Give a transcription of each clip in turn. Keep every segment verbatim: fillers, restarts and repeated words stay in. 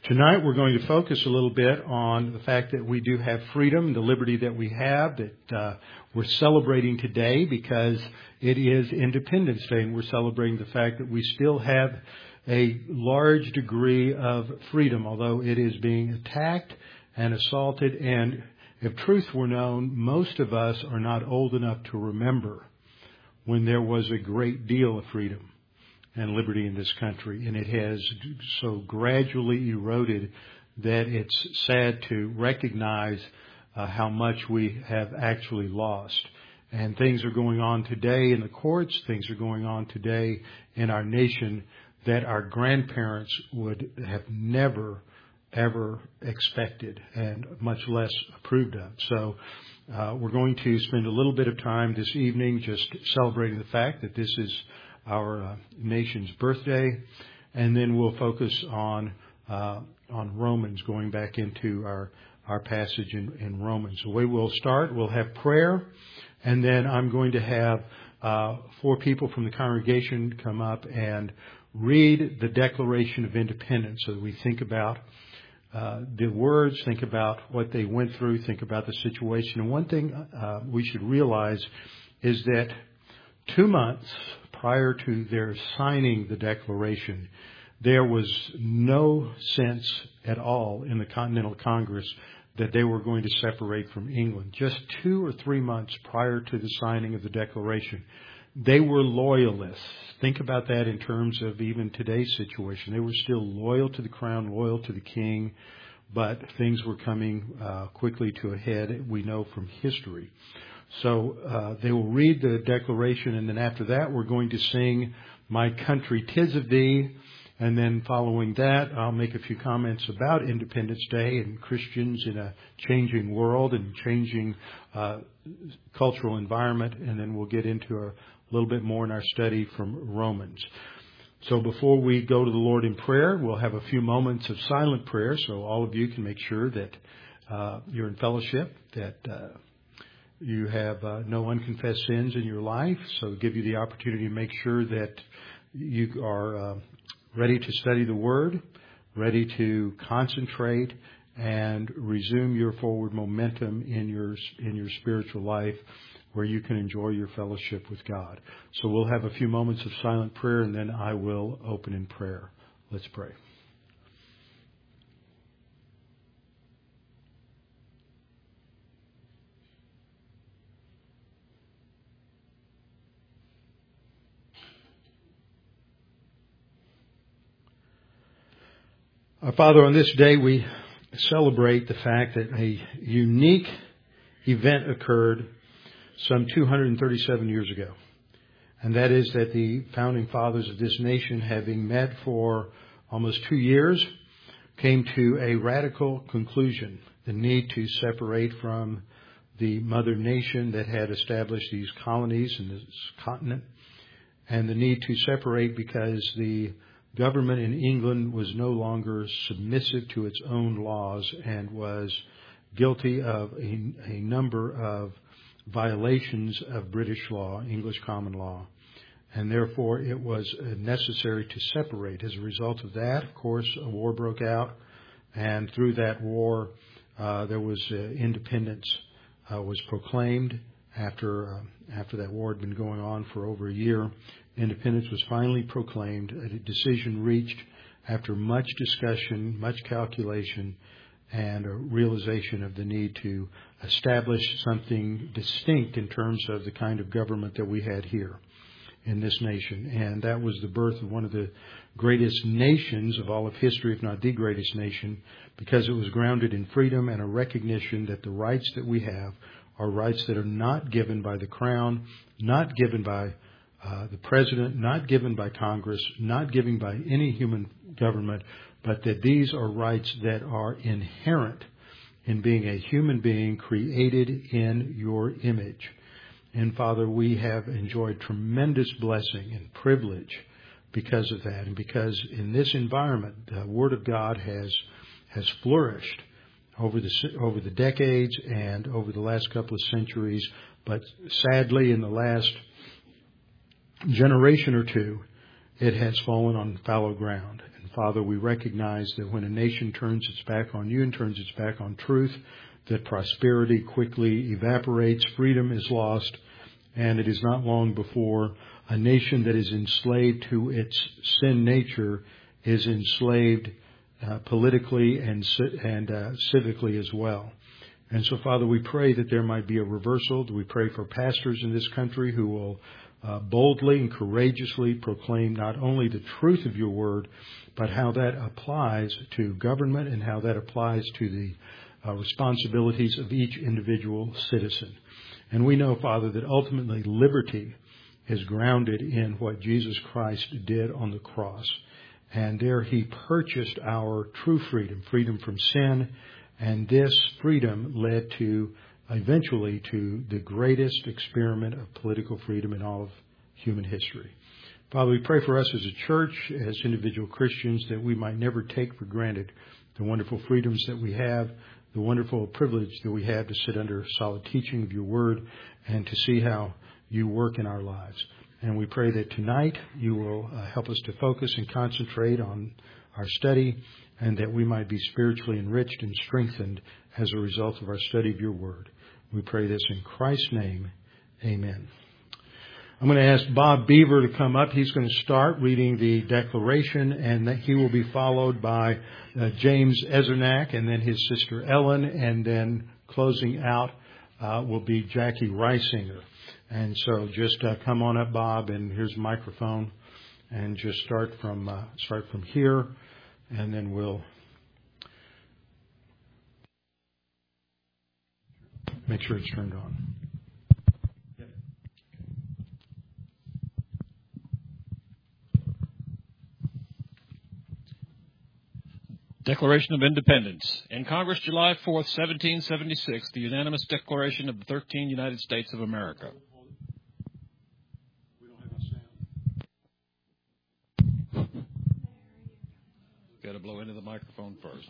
Tonight we're going to focus a little bit on the fact that we do have freedom, the liberty that we have, that uh, we're celebrating today because it is Independence Day, and we're celebrating the fact that we still have a large degree of freedom, although it is being attacked and assaulted. And if truth were known, most of us are not old enough to remember when there was a great deal of freedom and liberty in this country, and it has so gradually eroded that it's sad to recognize uh, how much we have actually lost. And things are going on today in the courts, things are going on today in our nation that our grandparents would have never, ever expected and much less approved of. So uh, we're going to spend a little bit of time this evening just celebrating the fact that this is our uh, nation's birthday, and then we'll focus on uh, on Romans, going back into our our passage in, in Romans. The way we'll start, we'll have prayer, and then I'm going to have uh, four people from the congregation come up and read the Declaration of Independence, so that we think about uh, the words, think about what they went through, think about the situation. And one thing uh, we should realize is that two months prior to their signing the Declaration, there was no sense at all in the Continental Congress that they were going to separate from England. Just two or three months prior to the signing of the Declaration, they were loyalists. Think about that in terms of even today's situation. They were still loyal to the crown, loyal to the king, but things were coming uh, quickly to a head, we know from history. So uh, they will read the Declaration, and then after that we're going to sing My Country 'Tis of Thee, and then following that I'll make a few comments about Independence Day and Christians in a changing world and changing uh, cultural environment, and then we'll get into a little bit more in our study from Romans. So before we go to the Lord in prayer, we'll have a few moments of silent prayer, so all of you can make sure that uh, you're in fellowship, that uh, you have uh, no unconfessed sins in your life, so give you the opportunity to make sure that you are uh, ready to study the Word, ready to concentrate, and resume your forward momentum in your in your spiritual life, where you can enjoy your fellowship with God. So we'll have a few moments of silent prayer, and then I will open in prayer. Let's pray. Our Father, on this day we celebrate the fact that a unique event occurred some two hundred thirty-seven years ago. And that is that the founding fathers of this nation, having met for almost two years, came to a radical conclusion: the need to separate from the mother nation that had established these colonies in this continent, and the need to separate because the government in England was no longer submissive to its own laws and was guilty of a, a number of violations of British law, English common law, and therefore it was necessary to separate. As a result of that, of course, a war broke out, and through that war uh, there was uh, independence uh, was proclaimed. After uh, after that war had been going on for over a year, independence was finally proclaimed, a decision reached after much discussion, much calculation, and a realization of the need to establish something distinct in terms of the kind of government that we had here in this nation. And that was the birth of one of the greatest nations of all of history, if not the greatest nation, because it was grounded in freedom and a recognition that the rights that we have are rights that are not given by the crown, not given by uh, the president, not given by Congress, not given by any human government, but that these are rights that are inherent in being a human being created in your image. And Father, we have enjoyed tremendous blessing and privilege because of that, and because in this environment, the Word of God has has flourished over the over the decades and over the last couple of centuries. But sadly, in the last generation or two, it has fallen on fallow ground. And Father, we recognize that when a nation turns its back on you and turns its back on truth, that prosperity quickly evaporates, freedom is lost, and it is not long before a nation that is enslaved to its sin nature is enslaved uh, politically and and uh, civically as well. And so, Father, we pray that there might be a reversal. We pray for pastors in this country who will uh, boldly and courageously proclaim not only the truth of your word, but how that applies to government and how that applies to the uh, responsibilities of each individual citizen. And we know, Father, that ultimately liberty is grounded in what Jesus Christ did on the cross. And there he purchased our true freedom, freedom from sin. And this freedom led to, eventually, to the greatest experiment of political freedom in all of human history. Father, we pray for us as a church, as individual Christians, that we might never take for granted the wonderful freedoms that we have, the wonderful privilege that we have to sit under solid teaching of your word and to see how you work in our lives. And we pray that tonight you will uh, help us to focus and concentrate on our study, and that we might be spiritually enriched and strengthened as a result of our study of your word. We pray this in Christ's name. Amen. I'm going to ask Bob Beaver to come up. He's going to start reading the declaration, and that he will be followed by uh, James Ezernak and then his sister Ellen, and then closing out uh, will be Jackie Reisinger. And so just uh, come on up, Bob, and here's a microphone, and just start from uh, start from here. And then we'll make sure it's turned on. Yep. Declaration of Independence. In Congress, July fourth, seventeen seventy-six, the unanimous declaration of the thirteen United States of America. Got to blow into the microphone first.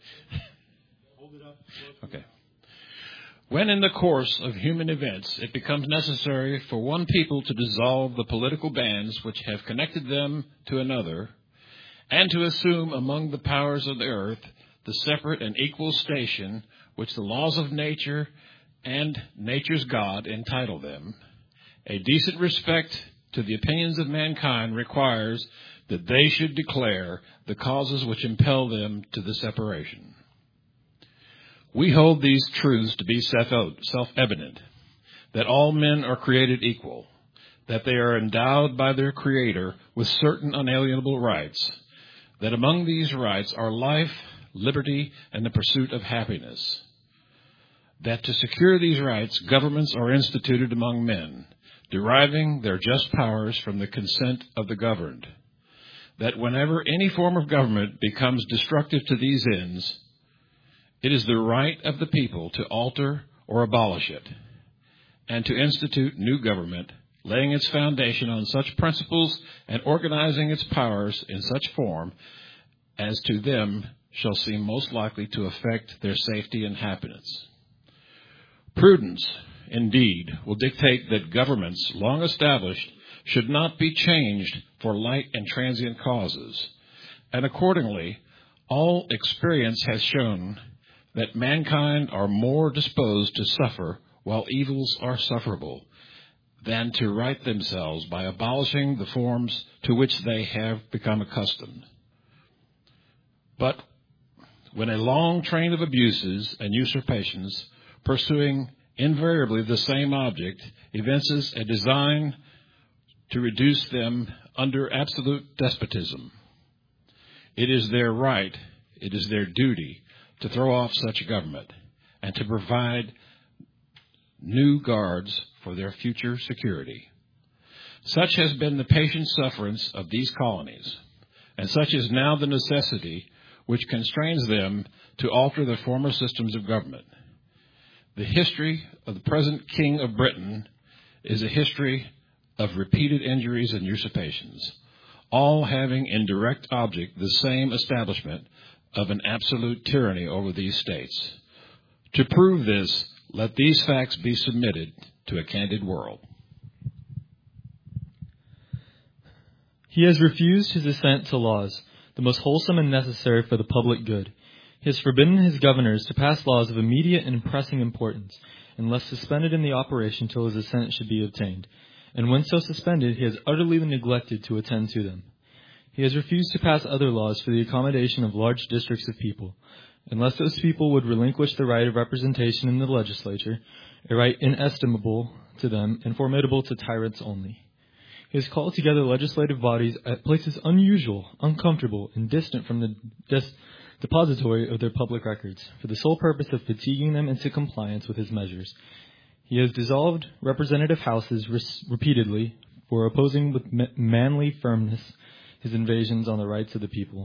Hold it up. Okay. When in the course of human events it becomes necessary for one people to dissolve the political bands which have connected them to another, and to assume among the powers of the earth the separate and equal station which the laws of nature and nature's God entitle them, a decent respect to the opinions of mankind requires that they should declare the causes which impel them to the separation. We hold these truths to be self-evident, that all men are created equal, that they are endowed by their Creator with certain unalienable rights, that among these rights are life, liberty, and the pursuit of happiness, that to secure these rights, governments are instituted among men, deriving their just powers from the consent of the governed, that whenever any form of government becomes destructive to these ends, it is the right of the people to alter or abolish it, and to institute new government, laying its foundation on such principles and organizing its powers in such form as to them shall seem most likely to affect their safety and happiness. Prudence, indeed, will dictate that governments long established should not be changed for light and transient causes, and accordingly, all experience has shown that mankind are more disposed to suffer while evils are sufferable than to right themselves by abolishing the forms to which they have become accustomed. But when a long train of abuses and usurpations, pursuing invariably the same object, evinces a design to reduce them under absolute despotism, it is their right, it is their duty to throw off such government and to provide new guards for their future security. Such has been the patient sufferance of these colonies, and such is now the necessity which constrains them to alter their former systems of government. The history of the present King of Britain is a history of repeated injuries and usurpations, all having in direct object the same establishment of an absolute tyranny over these states. To prove this, let these facts be submitted to a candid world. He has refused his assent to laws, the most wholesome and necessary for the public good. He has forbidden his governors to pass laws of immediate and pressing importance, unless suspended in the operation till his assent should be obtained. And when so suspended, he has utterly neglected to attend to them. He has refused to pass other laws for the accommodation of large districts of people, unless those people would relinquish the right of representation in the legislature, a right inestimable to them and formidable to tyrants only. He has called together legislative bodies at places unusual, uncomfortable, and distant from the des- depository of their public records, for the sole purpose of fatiguing them into compliance with his measures. He has dissolved representative houses res- repeatedly for opposing with ma- manly firmness his invasions on the rights of the people.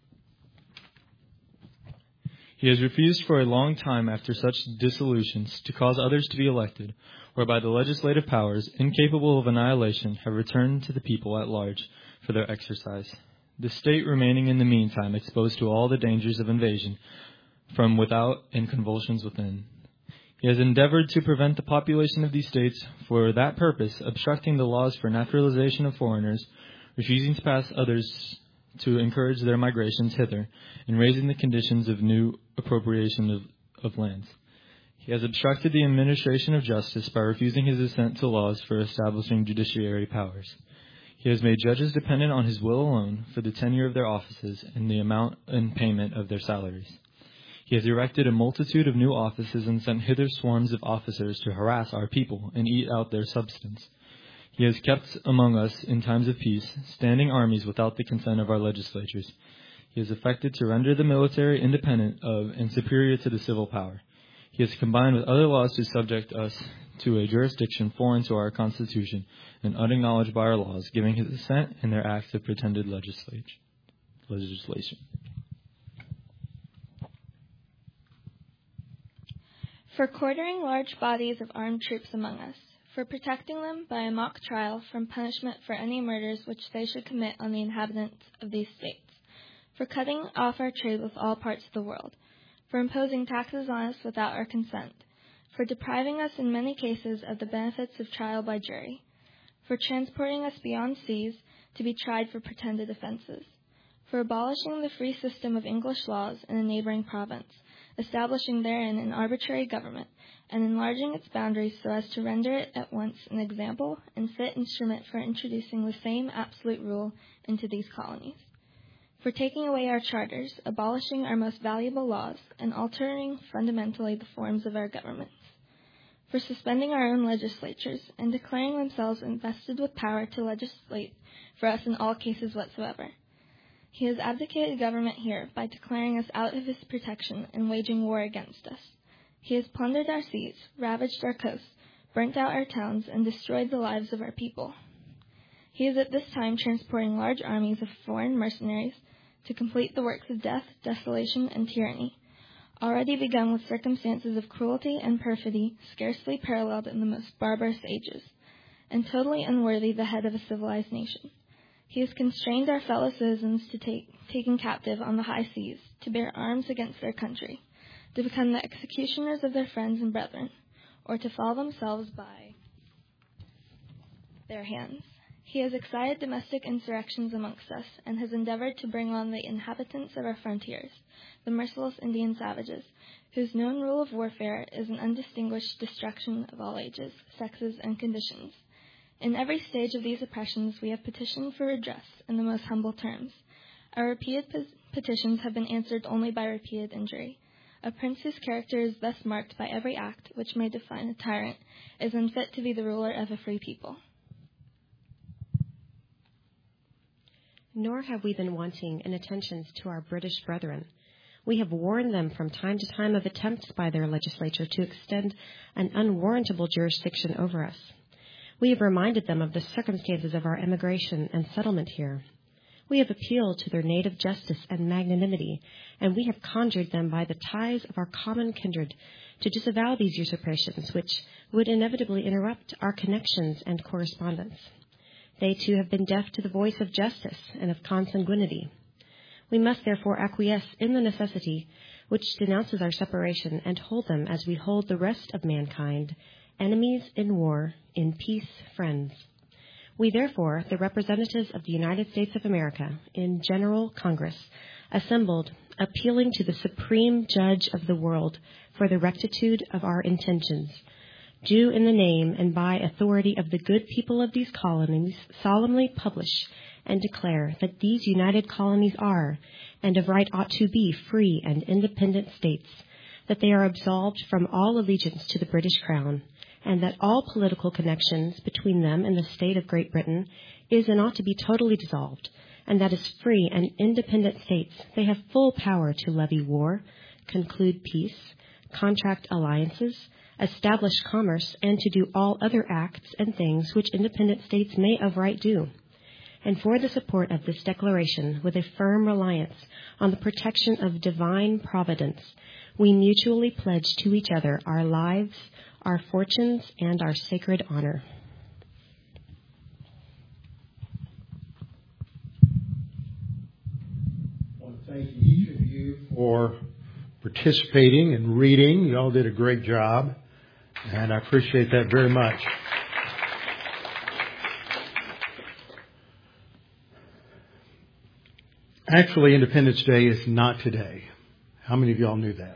He has refused for a long time after such dissolutions to cause others to be elected, whereby the legislative powers, incapable of annihilation, have returned to the people at large for their exercise, the state remaining in the meantime exposed to all the dangers of invasion from without and convulsions within. He has endeavored to prevent the population of these states for that purpose, obstructing the laws for naturalization of foreigners, refusing to pass others to encourage their migrations hither, and raising the conditions of new appropriation of, of lands. He has obstructed the administration of justice by refusing his assent to laws for establishing judiciary powers. He has made judges dependent on his will alone for the tenure of their offices and the amount and payment of their salaries. He has erected a multitude of new offices and sent hither swarms of officers to harass our people and eat out their substance. He has kept among us, in times of peace, standing armies without the consent of our legislatures. He has effected to render the military independent of and superior to the civil power. He has combined with other laws to subject us to a jurisdiction foreign to our Constitution and unacknowledged by our laws, giving his assent in their acts of pretended legislation. For quartering large bodies of armed troops among us, for protecting them by a mock trial from punishment for any murders which they should commit on the inhabitants of these states, for cutting off our trade with all parts of the world, for imposing taxes on us without our consent, for depriving us in many cases of the benefits of trial by jury, for transporting us beyond seas to be tried for pretended offenses, for abolishing the free system of English laws in a neighboring province, establishing therein an arbitrary government, and enlarging its boundaries so as to render it at once an example and fit instrument for introducing the same absolute rule into these colonies, for taking away our charters, abolishing our most valuable laws, and altering fundamentally the forms of our governments, for suspending our own legislatures and declaring themselves invested with power to legislate for us in all cases whatsoever. He has abdicated government here by declaring us out of his protection and waging war against us. He has plundered our seas, ravaged our coasts, burnt out our towns, and destroyed the lives of our people. He is at this time transporting large armies of foreign mercenaries to complete the works of death, desolation, and tyranny, already begun with circumstances of cruelty and perfidy scarcely paralleled in the most barbarous ages, and totally unworthy the head of a civilized nation. He has constrained our fellow citizens to take taken captive on the high seas, to bear arms against their country, to become the executioners of their friends and brethren, or to fall themselves by their hands. He has excited domestic insurrections amongst us, and has endeavored to bring on the inhabitants of our frontiers, the merciless Indian savages, whose known rule of warfare is an undistinguished destruction of all ages, sexes, and conditions. In every stage of these oppressions we have petitioned for redress in the most humble terms. Our repeated pe- petitions have been answered only by repeated injury. A prince whose character is thus marked by every act which may define a tyrant is unfit to be the ruler of a free people. Nor have we been wanting in attentions to our British brethren. We have warned them from time to time of attempts by their legislature to extend an unwarrantable jurisdiction over us. We have reminded them of the circumstances of our emigration and settlement here. We have appealed to their native justice and magnanimity, and we have conjured them by the ties of our common kindred to disavow these usurpations, which would inevitably interrupt our connections and correspondence. They, too, have been deaf to the voice of justice and of consanguinity. We must, therefore, acquiesce in the necessity which denounces our separation and hold them as we hold the rest of mankind, enemies in war, in peace, friends. We therefore, the representatives of the United States of America in General Congress, assembled, appealing to the Supreme Judge of the world for the rectitude of our intentions, do in the name and by authority of the good people of these colonies solemnly publish and declare that these united colonies are, and of right ought to be, free and independent states, that they are absolved from all allegiance to the British Crown, and that all political connections between them and the state of Great Britain is and ought to be totally dissolved, and that as free and independent states they have full power to levy war, conclude peace, contract alliances, establish commerce, and to do all other acts and things which independent states may of right do. And for the support of this declaration, with a firm reliance on the protection of divine providence, we mutually pledge to each other our lives, our fortunes, and our sacred honor. I want to thank each of you for participating and reading. You all did a great job, and I appreciate that very much. Actually, Independence Day is not today. How many of y'all knew that?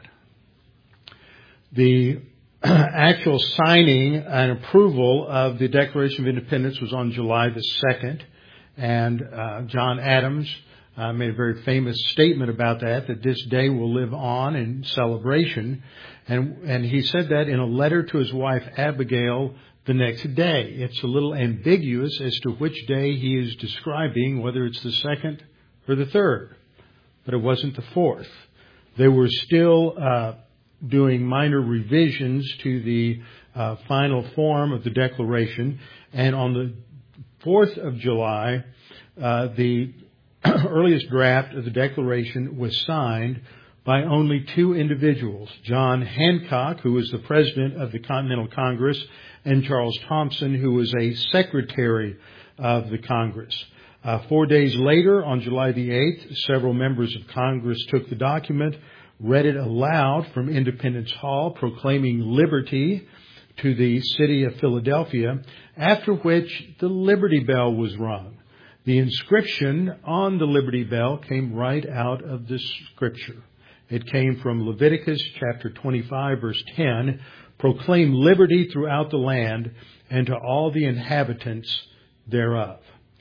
The actual signing and approval of the Declaration of Independence was on July the second, and uh, John Adams uh, made a very famous statement about that, that this day will live on in celebration, and, and he said that in a letter to his wife Abigail the next day. It's a little ambiguous as to which day he is describing, whether it's the second or the third, but it wasn't the fourth. They were still uh, doing minor revisions to the uh, final form of the Declaration, and on the fourth of July, uh, the earliest draft of the Declaration was signed by only two individuals, John Hancock, who was the president of the Continental Congress, and Charles Thompson, who was a secretary of the Congress. Uh, four days later, on July the eighth, several members of Congress took the document, read it aloud from Independence Hall, proclaiming liberty to the city of Philadelphia, after which the Liberty Bell was rung. The inscription on the Liberty Bell came right out of the Scripture. It came from Leviticus chapter twenty-five, verse ten, proclaim liberty throughout the land and to all the inhabitants thereof.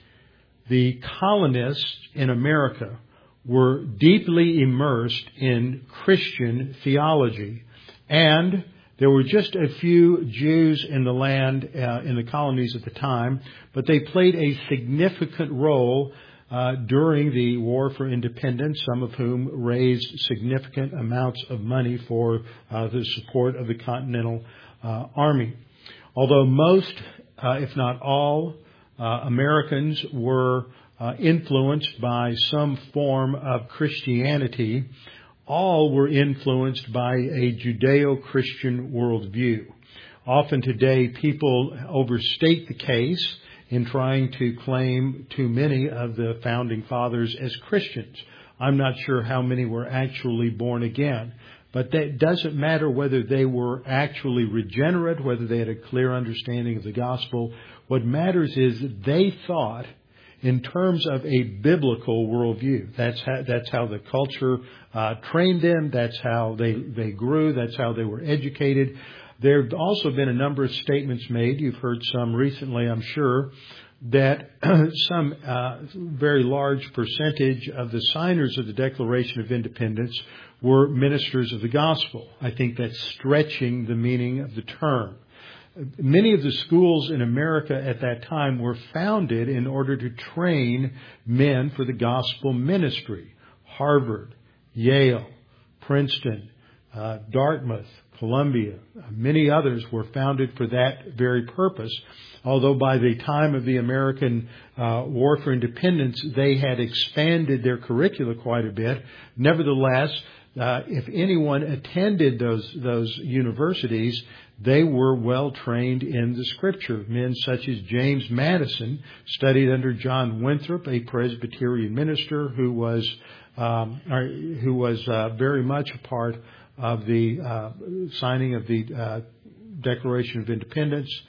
The colonists in America were deeply immersed in Christian theology, and there were just a few Jews in the land, uh, in the colonies at the time, but they played a significant role uh, during the War for Independence, some of whom raised significant amounts of money for uh, the support of the Continental uh, Army. Although most, uh, if not all, Uh, Americans were uh, influenced by some form of Christianity, all were influenced by a Judeo-Christian worldview. Often today, people overstate the case in trying to claim too many of the founding fathers as Christians. I'm not sure how many were actually born again. But that doesn't matter whether they were actually regenerate, whether they had a clear understanding of the gospel. What matters is that they thought in terms of a biblical worldview. That's how, that's how the culture uh, trained them. That's how they, they grew. That's how they were educated. There have also been a number of statements made. You've heard some recently, I'm sure, that some uh, very large percentage of the signers of the Declaration of Independence were ministers of the gospel. I think that's stretching the meaning of the term. Many of the schools in America at that time were founded in order to train men for the gospel ministry. Harvard, Yale, Princeton, uh, Dartmouth, Columbia, many others were founded for that very purpose. Although by the time of the American uh, War for Independence, they had expanded their curricula quite a bit. Nevertheless, uh, if anyone attended those those universities, they were well trained in the Scripture. Men such as James Madison studied under John Winthrop, a Presbyterian minister who was um, who was uh, very much a part of the uh, signing of the uh, Declaration of Independence.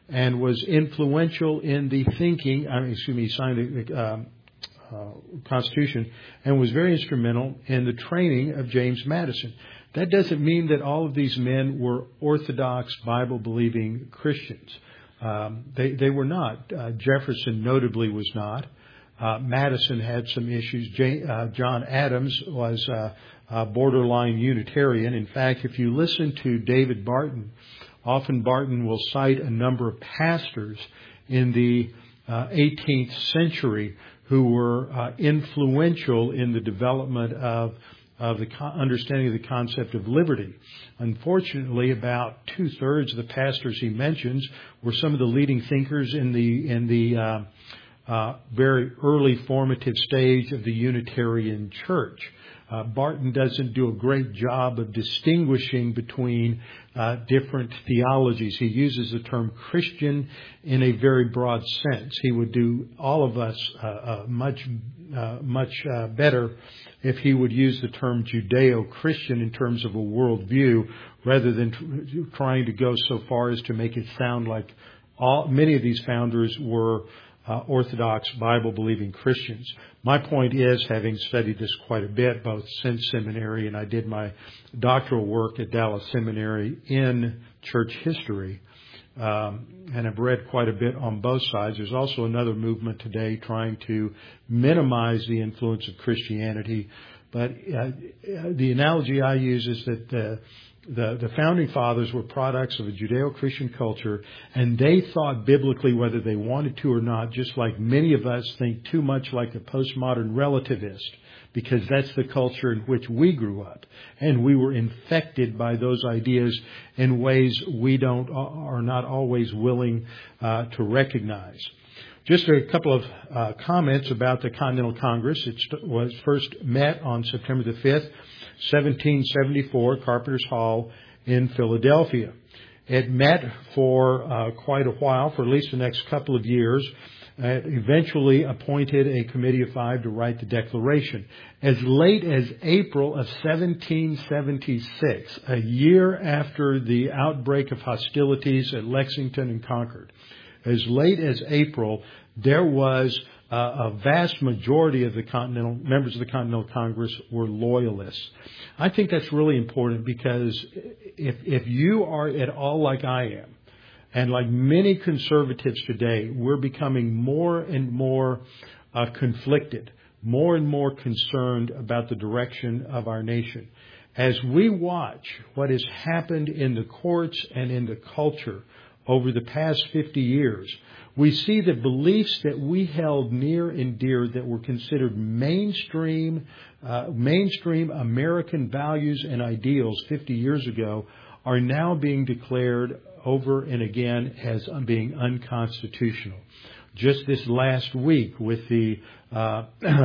and was influential in the thinking, I mean, excuse me, he signed the uh, uh, Constitution and was very instrumental in the training of James Madison. That doesn't mean that all of these men were Orthodox, Bible-believing Christians. Um, they, they were not. Uh, Jefferson notably was not. Uh, Madison had some issues. J- uh, John Adams was uh, uh, borderline Unitarian. In fact, if you listen to David Barton, often Barton will cite a number of pastors in the uh, eighteenth century who were uh, influential in the development of of the co- understanding of the concept of liberty. Unfortunately, about two-thirds of the pastors he mentions were some of the leading thinkers in the in the uh, uh, very early formative stage of the Unitarian Church. Uh, Barton doesn't do a great job of distinguishing between uh, different theologies. He uses the term Christian in a very broad sense. He would do all of us uh, uh, much, uh, much uh, better if he would use the term Judeo-Christian in terms of a worldview, rather than tr- trying to go so far as to make it sound like all many of these founders were Uh, Orthodox Bible-believing Christians. My point is, having studied this quite a bit, both since seminary, and I did my doctoral work at Dallas Seminary in church history, um, and I've read quite a bit on both sides. There's also another movement today trying to minimize the influence of Christianity. But uh, the analogy I use is that the The, the founding fathers were products of a Judeo-Christian culture, and they thought biblically whether they wanted to or not, just like many of us think too much like a postmodern relativist, because that's the culture in which we grew up. And we were infected by those ideas in ways we don't are not always willing uh, to recognize. Just a couple of uh, comments about the Continental Congress. It was first met on September the fifth, seventeen seventy-four, Carpenter's Hall in Philadelphia. It met for uh, quite a while, for at least the next couple of years. It eventually appointed a committee of five to write the Declaration. As late as April of seventeen seventy-six, a year after the outbreak of hostilities at Lexington and Concord, as late as April, there was Uh, a vast majority of the Continental members of the Continental Congress were loyalists. I think that's really important, because if if you are at all like I am, and like many conservatives today, we're becoming more and more uh, conflicted, more and more concerned about the direction of our nation. As we watch what has happened in the courts and in the culture over the past fifty years, we see that beliefs that we held near and dear, that were considered mainstream, uh, mainstream American values and ideals fifty years ago, are now being declared over and again as being unconstitutional. Just this last week, with the uh,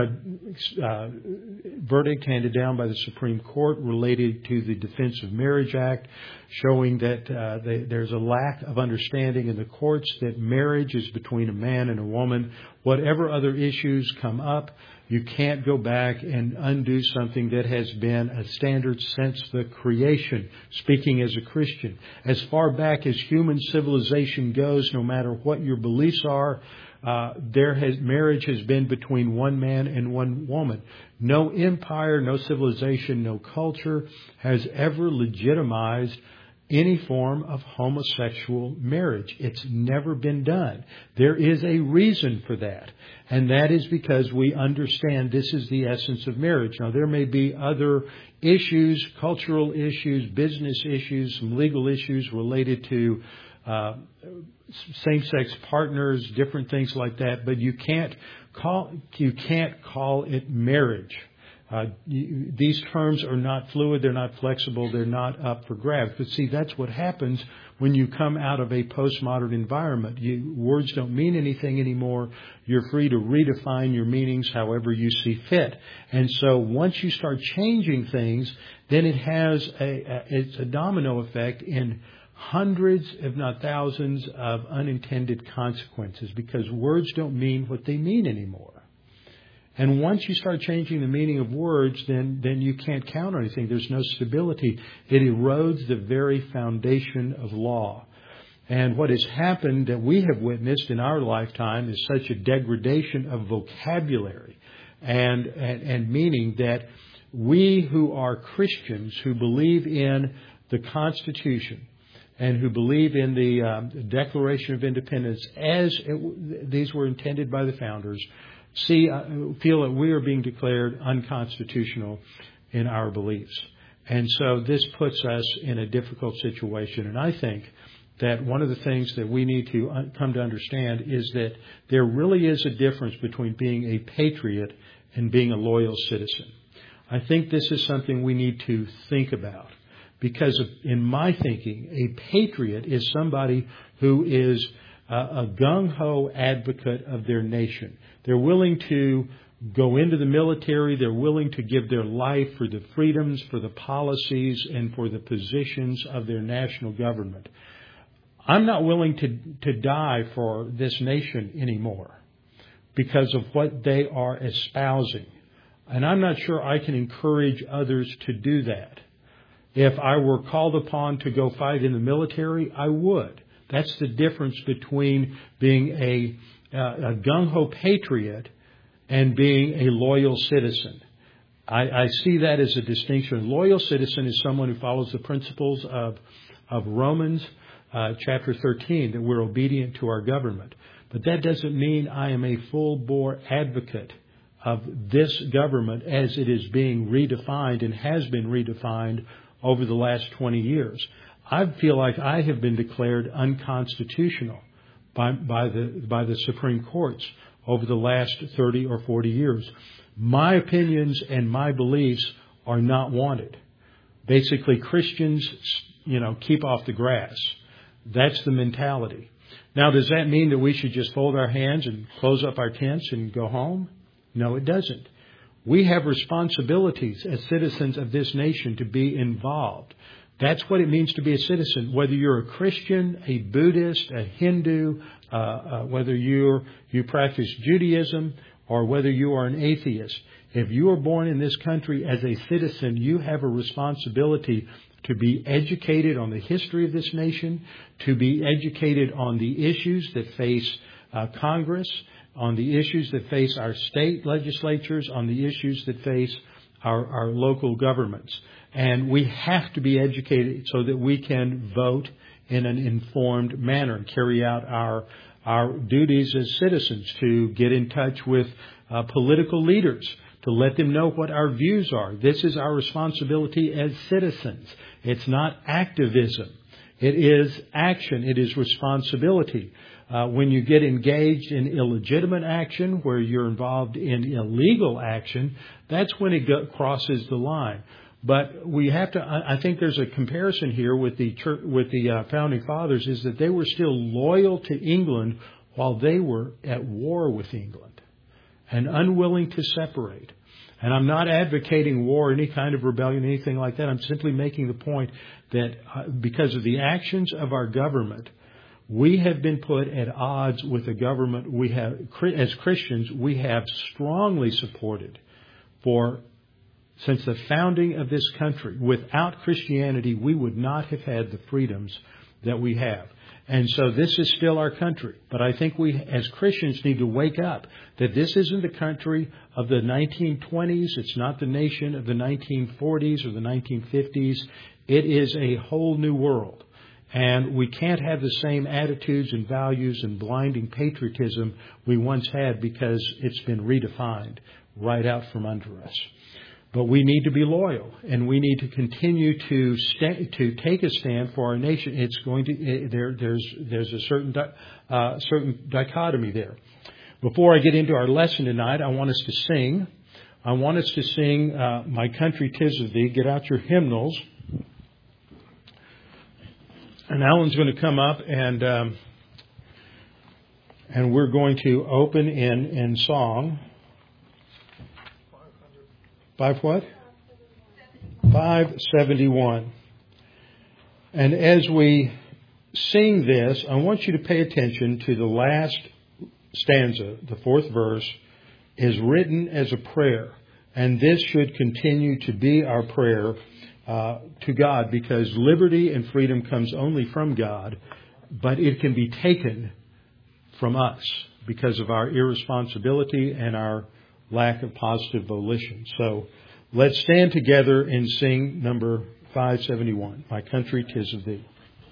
uh, verdict handed down by the Supreme Court related to the Defense of Marriage Act, showing that uh, they, there's a lack of understanding in the courts that marriage is between a man and a woman. Whatever other issues come up, you can't go back and undo something that has been a standard since the creation, speaking as a Christian. As far back as human civilization goes, no matter what your beliefs are, uh, there has marriage has been between one man and one woman. No empire, no civilization, no culture has ever legitimized any form of homosexual marriage. It's never been done. There is a reason for that, and that is because we understand this is the essence of marriage. Now, there may be other issues, cultural issues, business issues, some legal issues related to uh, same-sex partners, different things like that, but you can't call you can't call it marriage. Uh, you, these terms are not fluid, they're not flexible, they're not up for grabs. But see, that's what happens when you come out of a postmodern environment. You, words don't mean anything anymore. You're free to redefine your meanings however you see fit. And so once you start changing things, then it has a, a it's a domino effect in hundreds, if not thousands, of unintended consequences, because words don't mean what they mean anymore. And once you start changing the meaning of words, then, then you can't count on anything. There's no stability. It erodes the very foundation of law. And what has happened that we have witnessed in our lifetime is such a degradation of vocabulary and, and, and meaning that we who are Christians, who believe in the Constitution and who believe in the um, Declaration of Independence as it, these were intended by the founders, see, uh, feel that we are being declared unconstitutional in our beliefs. And so this puts us in a difficult situation. And I think that one of the things that we need to un- come to understand is that there really is a difference between being a patriot and being a loyal citizen. I think this is something we need to think about because of, in my thinking, a patriot is somebody who is a, a gung-ho advocate of their nation. They're willing to go into the military. They're willing to give their life for the freedoms, for the policies, and for the positions of their national government. I'm not willing to, to die for this nation anymore because of what they are espousing. And I'm not sure I can encourage others to do that. If I were called upon to go fight in the military, I would. That's the difference between being a, uh, a gung-ho patriot and being a loyal citizen. I, I see that as a distinction. A loyal citizen is someone who follows the principles of, of Romans uh, chapter thirteen, that we're obedient to our government. But that doesn't mean I am a full-bore advocate of this government as it is being redefined and has been redefined over the last twenty years. I feel like I have been declared unconstitutional by, by the by the Supreme Courts over the last thirty or forty years. My opinions and my beliefs are not wanted. Basically, Christians, you know, keep off the grass. That's the mentality. Now, does that mean that we should just fold our hands and close up our tents and go home? No, it doesn't. We have responsibilities as citizens of this nation to be involved. That's what it means to be a citizen. Whether you're a Christian, a Buddhist, a Hindu, uh, uh, whether you're, you practice Judaism, or whether you are an atheist, if you are born in this country as a citizen, you have a responsibility to be educated on the history of this nation, to be educated on the issues that face uh, Congress, on the issues that face our state legislatures, on the issues that face our, our local governments. And we have to be educated so that we can vote in an informed manner and carry out our our duties as citizens, to get in touch with uh, political leaders, to let them know what our views are. This is our responsibility as citizens. It's not activism. It is action. It is responsibility. Uh, when you get engaged in illegitimate action, where you're involved in illegal action, that's when it go- crosses the line. But we have to, I think there's a comparison here with the church, with the uh, founding fathers, is that they were still loyal to England while they were at war with England and unwilling to separate. And I'm not advocating war, any kind of rebellion, anything like that. I'm simply making the point that uh, because of the actions of our government, we have been put at odds with a government we have, as Christians, we have strongly supported for since the founding of this country. Without Christianity, we would not have had the freedoms that we have. And so this is still our country. But I think we, as Christians, need to wake up that this isn't the country of the nineteen twenties. It's not the nation of the nineteen forties or the nineteen fifties. It is a whole new world. And we can't have the same attitudes and values and blinding patriotism we once had, because it's been redefined right out from under us. But we need to be loyal, and we need to continue to sta- to take a stand for our nation. It's going to there. There's there's a certain di- uh, certain dichotomy there. Before I get into our lesson tonight, I want us to sing. I want us to sing uh, "My Country 'Tis of Thee." Get out your hymnals, and Alan's going to come up and um, and we're going to open in in song. Five what? five seventy-one. And as we sing this, I want you to pay attention to the last stanza. The fourth verse is written as a prayer. And this should continue to be our prayer uh, to God, because liberty and freedom comes only from God. but it can be taken from us because of our irresponsibility and our lack of positive volition. So let's stand together and sing number five seventy-one, My Country, 'Tis of Thee.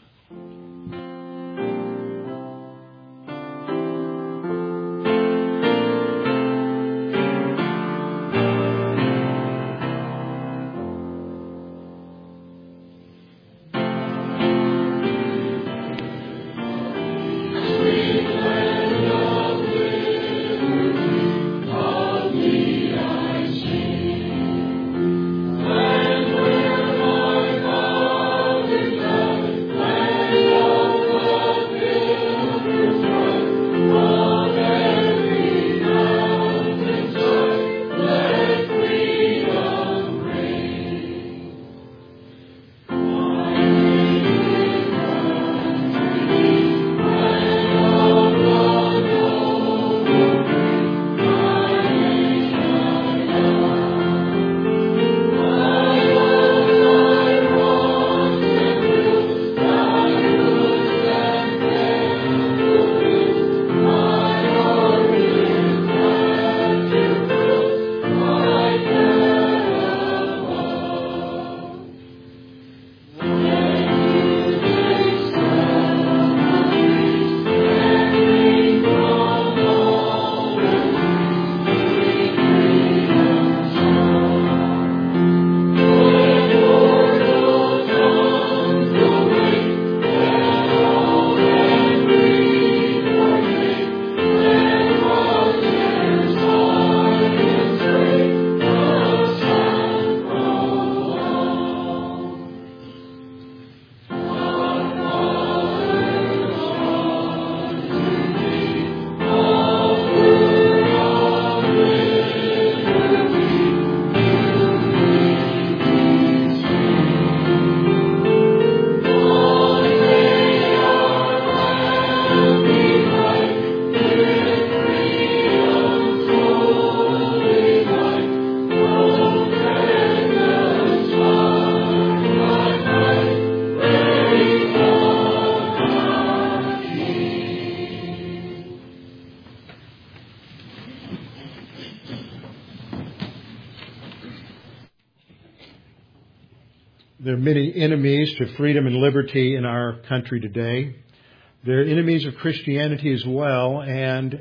There are many enemies to freedom and liberty in our country today. There are enemies of Christianity as well, and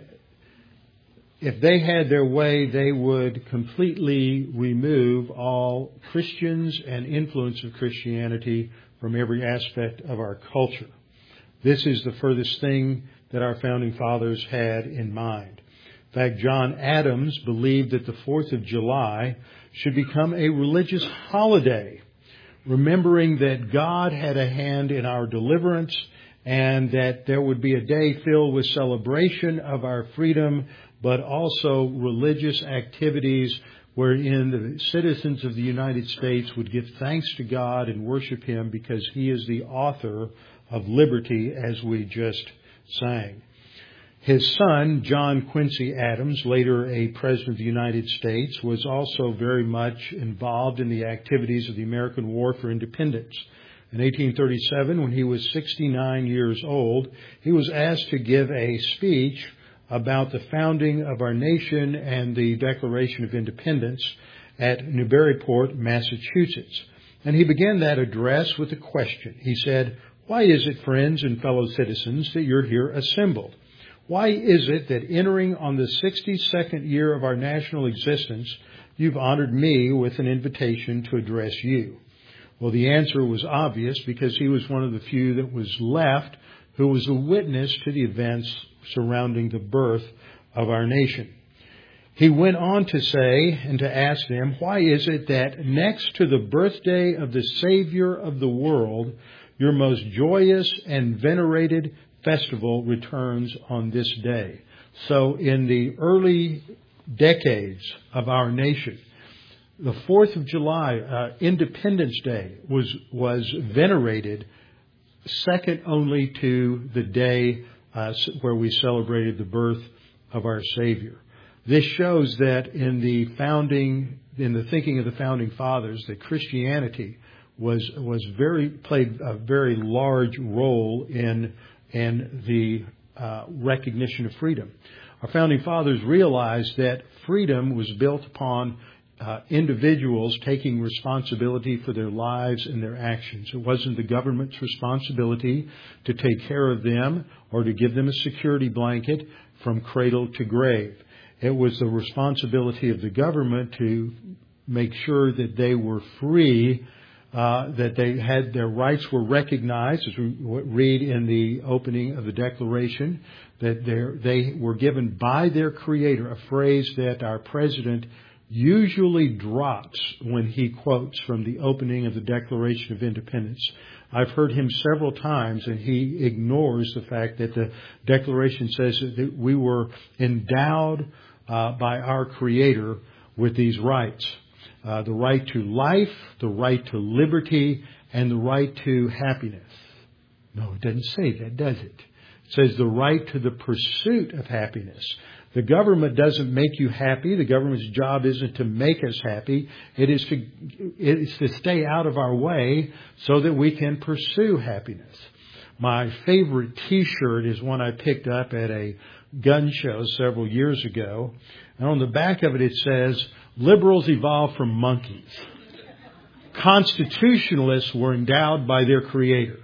if they had their way, they would completely remove all Christians and influence of Christianity from every aspect of our culture. This is the furthest thing that our founding fathers had in mind. In fact, John Adams believed that the fourth of July should become a religious holiday, remembering that God had a hand in our deliverance and that there would be a day filled with celebration of our freedom, but also religious activities wherein the citizens of the United States would give thanks to God and worship Him because He is the author of liberty, as we just sang. His son, John Quincy Adams, later a president of the United States, was also very much involved in the activities of the American War for Independence. In eighteen thirty-seven, when he was sixty-nine years old, he was asked to give a speech about the founding of our nation and the Declaration of Independence at Newburyport, Massachusetts. And he began that address with a question. He said, "Why is it, friends and fellow citizens, that you're here assembled? Why is it that entering on the sixty-second year of our national existence, you've honored me with an invitation to address you?" Well, the answer was obvious because he was one of the few that was left who was a witness to the events surrounding the birth of our nation. He went on to say and to ask them, why is it that next to the birthday of the Savior of the world, your most joyous and venerated festival returns on this day? So in the early decades of our nation, the fourth of July, uh, Independence Day, was was venerated second only to the day uh, where we celebrated the birth of our Savior. This shows that in the founding, in the thinking of the founding fathers, that Christianity was was very played a very large role in in the uh, recognition of freedom. Our founding fathers realized that freedom was built upon uh, individuals taking responsibility for their lives and their actions. It wasn't the government's responsibility to take care of them or to give them a security blanket from cradle to grave. It was the responsibility of the government to make sure that they were free, uh, that they had their rights were recognized, as we read in the opening of the Declaration, that they were given by their Creator, a phrase that our President usually drops when he quotes from the opening of the Declaration of Independence. I've heard him several times, and he ignores the fact that the Declaration says that we were endowed uh, by our Creator with these rights. Uh, the right to life, the right to liberty, and the right to happiness. No, it doesn't say that, does it? It says the right to the pursuit of happiness. The government doesn't make you happy. The government's job isn't to make us happy. It is to, it is to stay out of our way so that we can pursue happiness. My favorite T-shirt is one I picked up at a gun show several years ago. And on the back of it, it says, "Liberals evolved from monkeys. Constitutionalists were endowed by their Creator."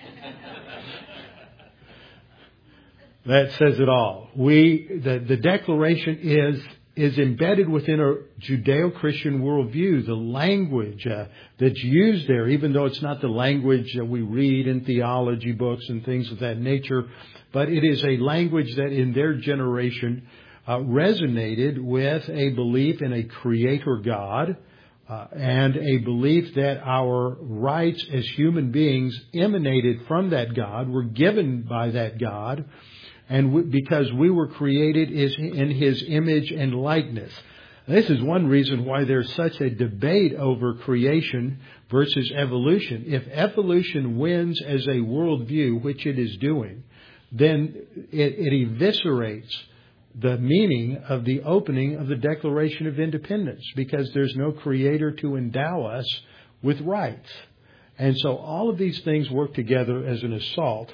That says it all. We, the, the Declaration is, is embedded within a Judeo-Christian worldview. The language uh, that's used there, even though it's not the language that we read in theology books and things of that nature, but it is a language that in their generation uh, resonated with a belief in a Creator God, uh, and a belief that our rights as human beings emanated from that God, were given by that God, and we, because we were created is in His image and likeness. This is one reason why there's such a debate over creation versus evolution. If evolution wins as a worldview, which it is doing, then it, it eviscerates the meaning of the opening of the Declaration of Independence, because there's no Creator to endow us with rights. And so all of these things work together as an assault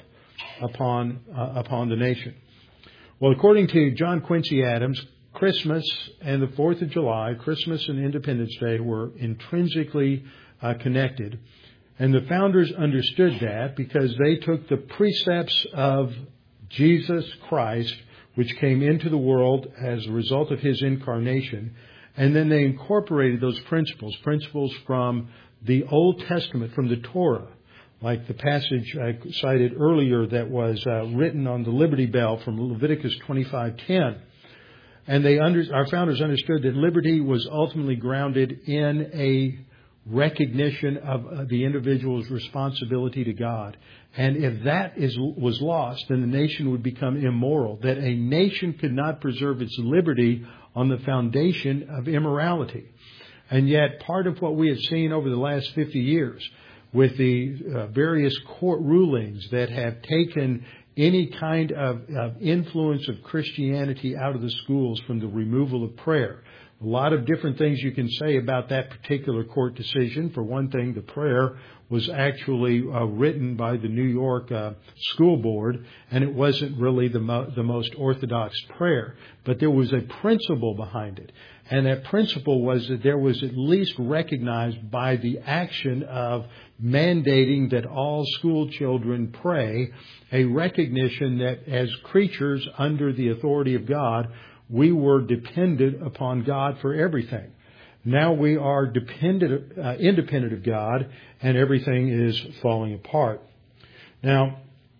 upon uh, upon the nation. Well, according to John Quincy Adams, Christmas and the fourth of July, Christmas and Independence Day, were intrinsically uh, connected. And the founders understood that because they took the precepts of Jesus Christ, which came into the world as a result of His incarnation, and then they incorporated those principles, principles from the Old Testament, from the Torah, like the passage I cited earlier that was uh, written on the Liberty Bell from Leviticus twenty-five ten. And they under, our founders understood that liberty was ultimately grounded in a recognition of uh, the individual's responsibility to God. And if that is was lost, then the nation would become immoral. That a nation could not preserve its liberty on the foundation of immorality. And yet, part of what we have seen over the last fifty years, with the uh, various court rulings that have taken any kind of, of influence of Christianity out of the schools, from the removal of prayer. A lot of different things you can say about that particular court decision. For one thing, the prayer was actually uh, written by the New York uh, School Board, and it wasn't really the, mo- the most orthodox prayer. But there was a principle behind it. And that principle was that there was at least recognized by the action of mandating that all school children pray, a recognition that as creatures under the authority of God, we were dependent upon God for everything. Now we are dependent, uh, independent of God, and everything is falling apart. Now,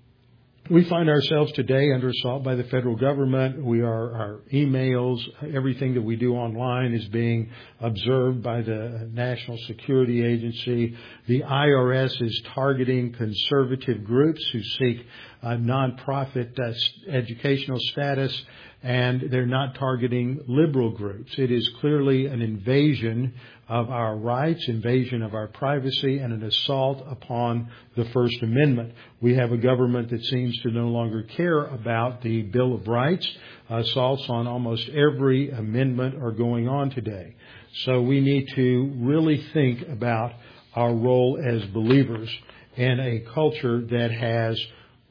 we find ourselves today under assault by the federal government. We are, our emails, everything that we do online is being observed by the National Security Agency. The I R S is targeting conservative groups who seek uh, nonprofit uh, educational status, and they're not targeting liberal groups. It is clearly an invasion of our rights, invasion of our privacy, and an assault upon the First Amendment. We have a government that seems to no longer care about the Bill of Rights. Assaults on almost every amendment are going on today. So we need to really think about our role as believers in a culture that has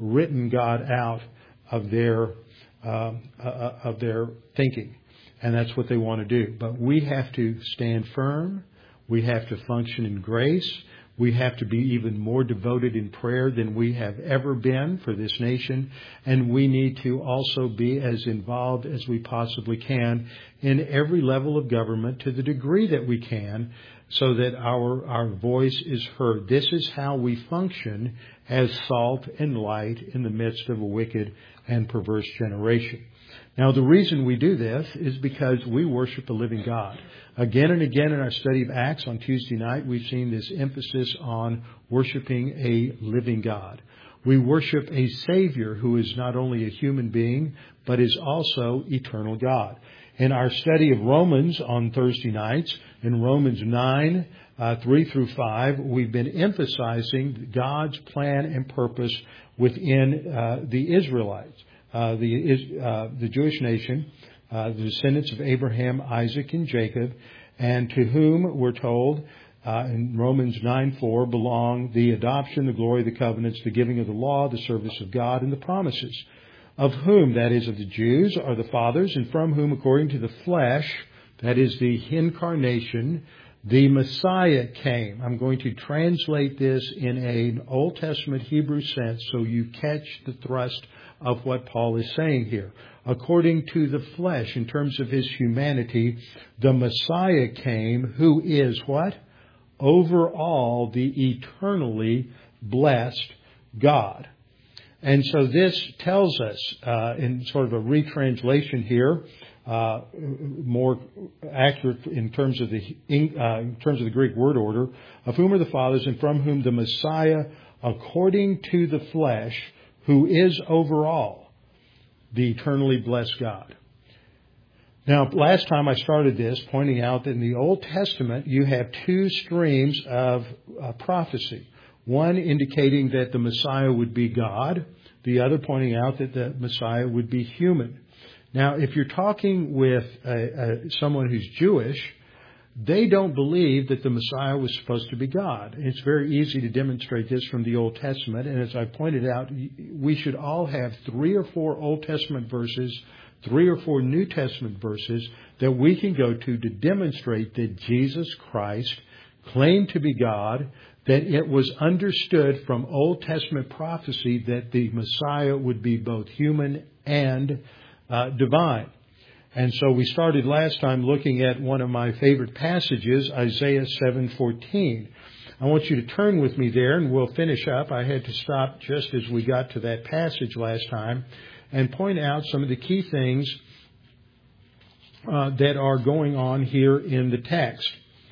written God out of their um, uh, of their thinking, and that's what they want to do. But we have to stand firm. We have to function in grace. We have to be even more devoted in prayer than we have ever been for this nation. And we need to also be as involved as we possibly can in every level of government to the degree that we can, so that our, our voice is heard. This is how we function as salt and light in the midst of a wicked and perverse generation. Now, the reason we do this is because we worship a living God. Again and again in our study of Acts on Tuesday night, we've seen this emphasis on worshiping a living God. We worship a Savior who is not only a human being, but is also eternal God. In our study of Romans on Thursday nights, in Romans nine, uh, three through five, we've been emphasizing God's plan and purpose within uh, the Israelites, uh, the, uh, the Jewish nation, uh, the descendants of Abraham, Isaac, and Jacob, and to whom we're told uh, in Romans nine four belong the adoption, the glory, the covenants, the giving of the law, the service of God, and the promises. Of whom, that is, of the Jews, are the fathers, and from whom, according to the flesh, that is, the incarnation, the Messiah came. I'm going to translate this in an Old Testament Hebrew sense so you catch the thrust of what Paul is saying here. According to the flesh, in terms of his humanity, the Messiah came, who is what? Over all, the eternally blessed God. And so this tells us, uh, in sort of a retranslation here, uh, more accurate in terms of the uh, in terms of the Greek word order, of whom are the fathers, and from whom the Messiah, according to the flesh, who is over all, the eternally blessed God. Now, last time I started this, pointing out that in the Old Testament you have two streams of uh, prophecy. One indicating that the Messiah would be God, the other pointing out that the Messiah would be human. Now, if you're talking with a, a, someone who's Jewish, they don't believe that the Messiah was supposed to be God. It's very easy to demonstrate this from the Old Testament. And as I pointed out, we should all have three or four Old Testament verses, three or four New Testament verses that we can go to to demonstrate that Jesus Christ claimed to be God, that it was understood from Old Testament prophecy that the Messiah would be both human and uh, divine. And so we started last time looking at one of my favorite passages, Isaiah seven fourteen. I want you to turn with me there, and we'll finish up. I had to stop just as we got to that passage last time and point out some of the key things uh, that are going on here in the text.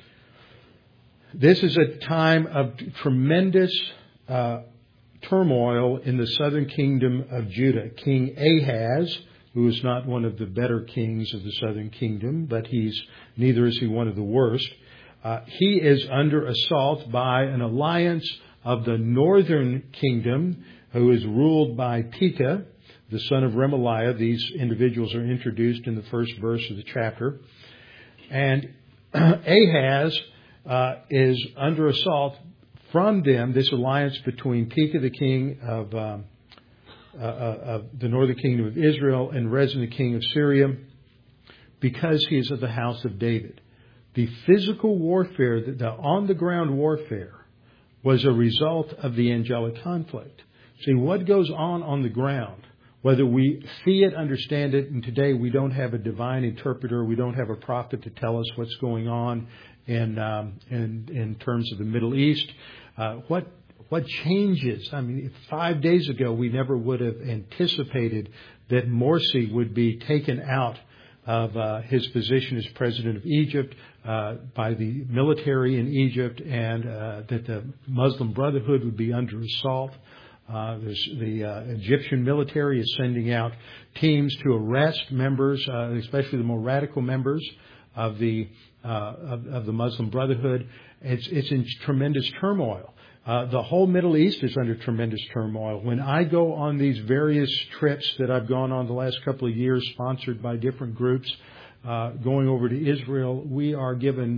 This is a time of tremendous uh, turmoil in the southern kingdom of Judah. King Ahaz, who is not one of the better kings of the southern kingdom, but he's neither is he one of the worst. Uh, he is under assault by an alliance of the northern kingdom, who is ruled by Pekah, the son of Remaliah. These individuals are introduced in the first verse of the chapter. And Ahaz Uh, is under assault from them, this alliance between Pekah, the king of, um, uh, uh, of the northern kingdom of Israel, and Rezin, the king of Syria, because he is of the house of David. The physical warfare, the on-the-ground warfare, was a result of the angelic conflict. See, what goes on on the ground, whether we see it, understand it, and today we don't have a divine interpreter, we don't have a prophet to tell us what's going on in um, in, in terms of the Middle East. Uh, what what changes? I mean, five days ago we never would have anticipated that Morsi would be taken out of uh, his position as president of Egypt uh, by the military in Egypt, and uh, that the Muslim Brotherhood would be under assault. Uh, the uh, Egyptian military is sending out teams to arrest members, uh, especially the more radical members of the uh, of, of the Muslim Brotherhood. It's it's in tremendous turmoil. Uh, the whole Middle East is under tremendous turmoil. When I go on these various trips that I've gone on the last couple of years, sponsored by different groups, uh, going over to Israel, we are given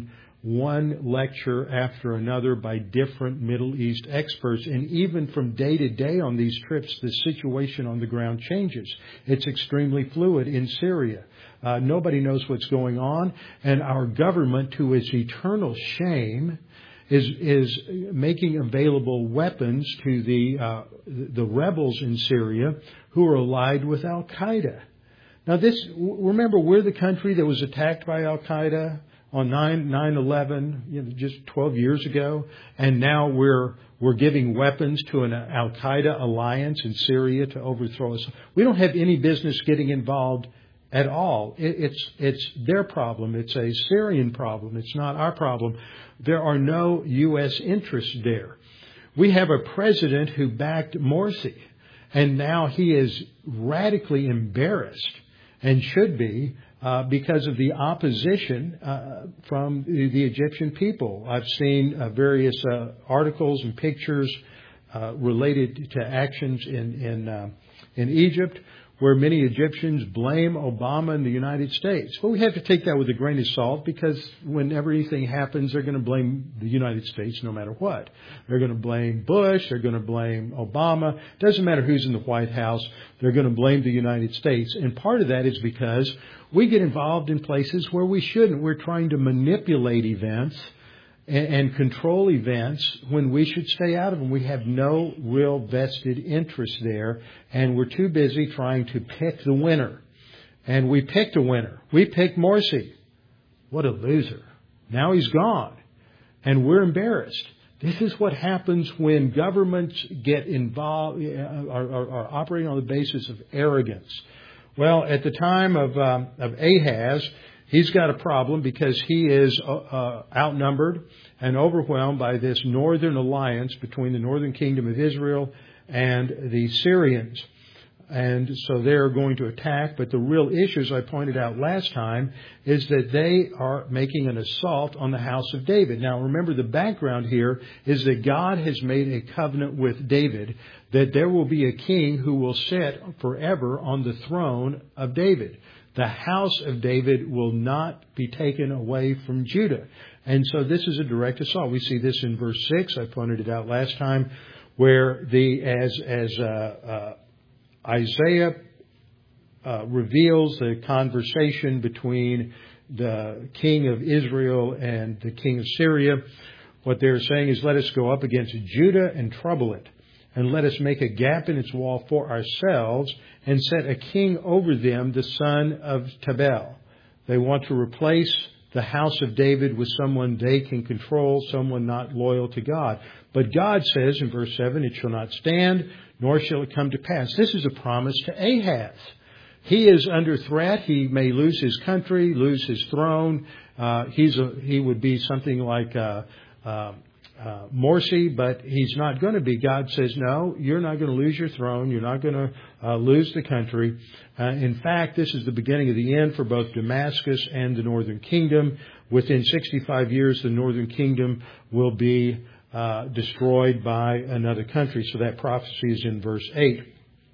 one lecture after another by different Middle East experts. And even from day to day on these trips, the situation on the ground changes. It's extremely fluid in Syria. Uh, nobody knows what's going on. And our government, to its eternal shame, is is making available weapons to the uh, the rebels in Syria who are allied with Al-Qaeda. Now, this remember, we're the country that was attacked by Al-Qaeda on nine eleven, you know, just twelve years ago, and now we're we're giving weapons to an Al-Qaeda alliance in Syria to overthrow us. We don't have any business getting involved at all. It, it's it's their problem. It's a Syrian problem. It's not our problem. There are no U S interests there. We have a president who backed Morsi, and now he is radically embarrassed, and should be, uh, because of the opposition uh, from the, the Egyptian people. I've seen uh, various uh, articles and pictures uh, related to actions in in, uh, in Egypt, where many Egyptians blame Obama and the United States. Well, we have to take that with a grain of salt, because whenever anything happens, they're going to blame the United States no matter what. They're going to blame Bush. They're going to blame Obama. It doesn't matter who's in the White House. They're going to blame the United States. And part of that is because we get involved in places where we shouldn't. We're trying to manipulate events and control events when we should stay out of them. We have no real vested interest there, and we're too busy trying to pick the winner. And we picked a winner. We picked Morsi. What a loser. Now he's gone, and we're embarrassed. This is what happens when governments get involved, are, are, are operating on the basis of arrogance. Well, at the time of, um, of Ahaz, he's got a problem because he is uh, outnumbered and overwhelmed by this northern alliance between the northern kingdom of Israel and the Syrians. And so they're going to attack. But the real issue, as I pointed out last time, is that they are making an assault on the house of David. Now, remember, the background here is that God has made a covenant with David that there will be a king who will sit forever on the throne of David. The house of David will not be taken away from Judah. And so this is a direct assault. We see this in verse six. I pointed it out last time, where the as as uh, uh, Isaiah uh, reveals the conversation between the king of Israel and the king of Syria. What they're saying is, let us go up against Judah and trouble it, and let us make a gap in its wall for ourselves, and set a king over them, the son of Tabel. They want to replace the house of David with someone they can control, someone not loyal to God. But God says in verse seven, it shall not stand, nor shall it come to pass. This is a promise to Ahaz. He is under threat. He may lose his country, lose his throne. Uh, he's a, he would be something like uh, uh, uh, Morsi, but he's not going to be. God says, no, you're not going to lose your throne. You're not going to uh, lose the country. Uh, in fact, this is the beginning of the end for both Damascus and the northern kingdom. Within sixty-five years, the northern kingdom will be uh, destroyed by another country. So that prophecy is in verse eight.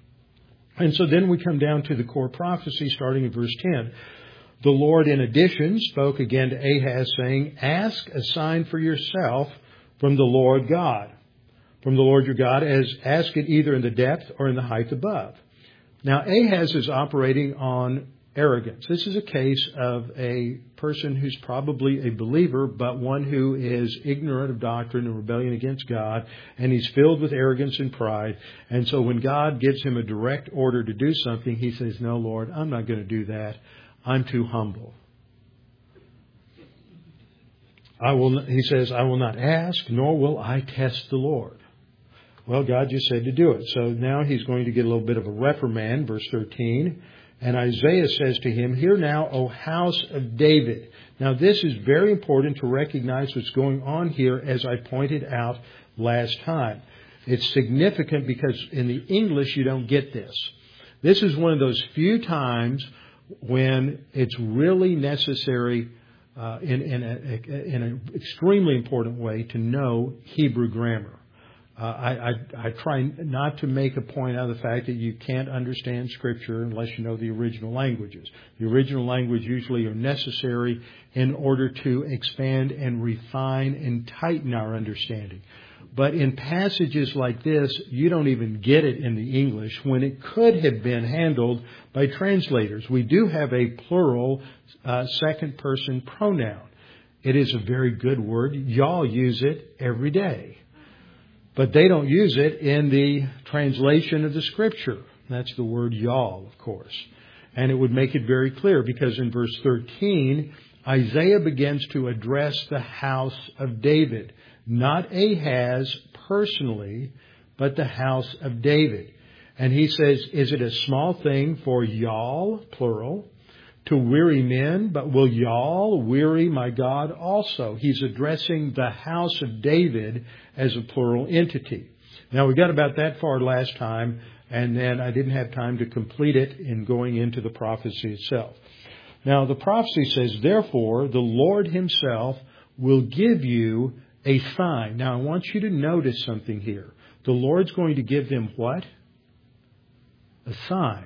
And so then we come down to the core prophecy starting in verse ten. The Lord, in addition, spoke again to Ahaz, saying, ask a sign for yourself from the Lord God. From the Lord your God, as ask it either in the depth or in the height above. Now, Ahaz is operating on arrogance. This is a case of a person who's probably a believer, but one who is ignorant of doctrine and rebellion against God, and he's filled with arrogance and pride. And so when God gives him a direct order to do something, he says, no, Lord, I'm not going to do that. I'm too humble. I will. He says, I will not ask, nor will I test the Lord. Well, God just said to do it. So now he's going to get a little bit of a reprimand, verse thirteen. And Isaiah says to him, hear now, O house of David. Now, this is very important to recognize what's going on here, as I pointed out last time. It's significant because in the English, you don't get this. This is one of those few times when it's really necessary uh, in, in, a, in an extremely important way to know Hebrew grammar. Uh, I, I, I try not to make a point out of the fact that you can't understand Scripture unless you know the original languages. The original language usually are necessary in order to expand and refine and tighten our understanding. But in passages like this, you don't even get it in the English when it could have been handled by translators. We do have a plural uh, second person pronoun. It is a very good word. Y'all use it every day. But they don't use it in the translation of the Scripture. That's the word y'all, of course. And it would make it very clear because in verse thirteen, Isaiah begins to address the house of David. Not Ahaz personally, but the house of David. And he says, is it a small thing for y'all, plural, to weary men, but will y'all weary my God also? He's addressing the house of David as a plural entity. Now, we got about that far last time, and then I didn't have time to complete it in going into the prophecy itself. Now, the prophecy says, therefore, the Lord himself will give you a sign. Now, I want you to notice something here. The Lord's going to give them what? A sign.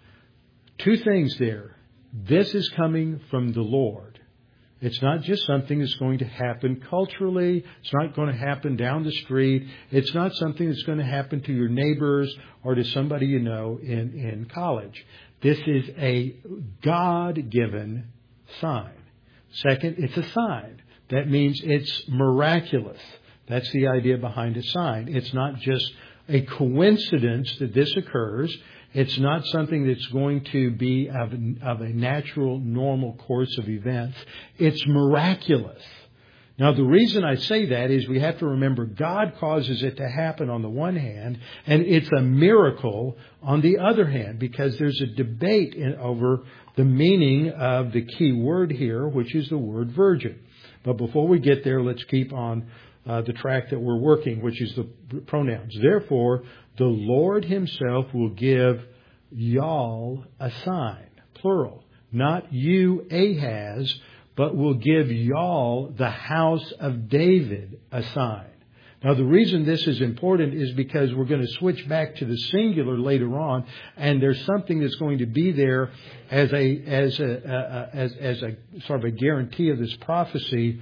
Two things there. This is coming from the Lord. It's not just something that's going to happen culturally. It's not going to happen down the street. It's not something that's going to happen to your neighbors or to somebody you know in, in college. This is a God-given sign. Second, it's a sign. That means it's miraculous. That's the idea behind a sign. It's not just a coincidence that this occurs. It's not something that's going to be of, of a natural, normal course of events. It's miraculous. Now, the reason I say that is we have to remember God causes it to happen on the one hand, and it's a miracle on the other hand, because there's a debate in, over the meaning of the key word here, which is the word virgin. But before we get there, let's keep on uh, the track that we're working, which is the pronouns. Therefore, the Lord himself will give y'all a sign, plural. Not you, Ahaz, but will give y'all, the house of David, a sign. Now, the reason this is important is because we're going to switch back to the singular later on, and there's something that's going to be there as a as a uh, as as a sort of a guarantee of this prophecy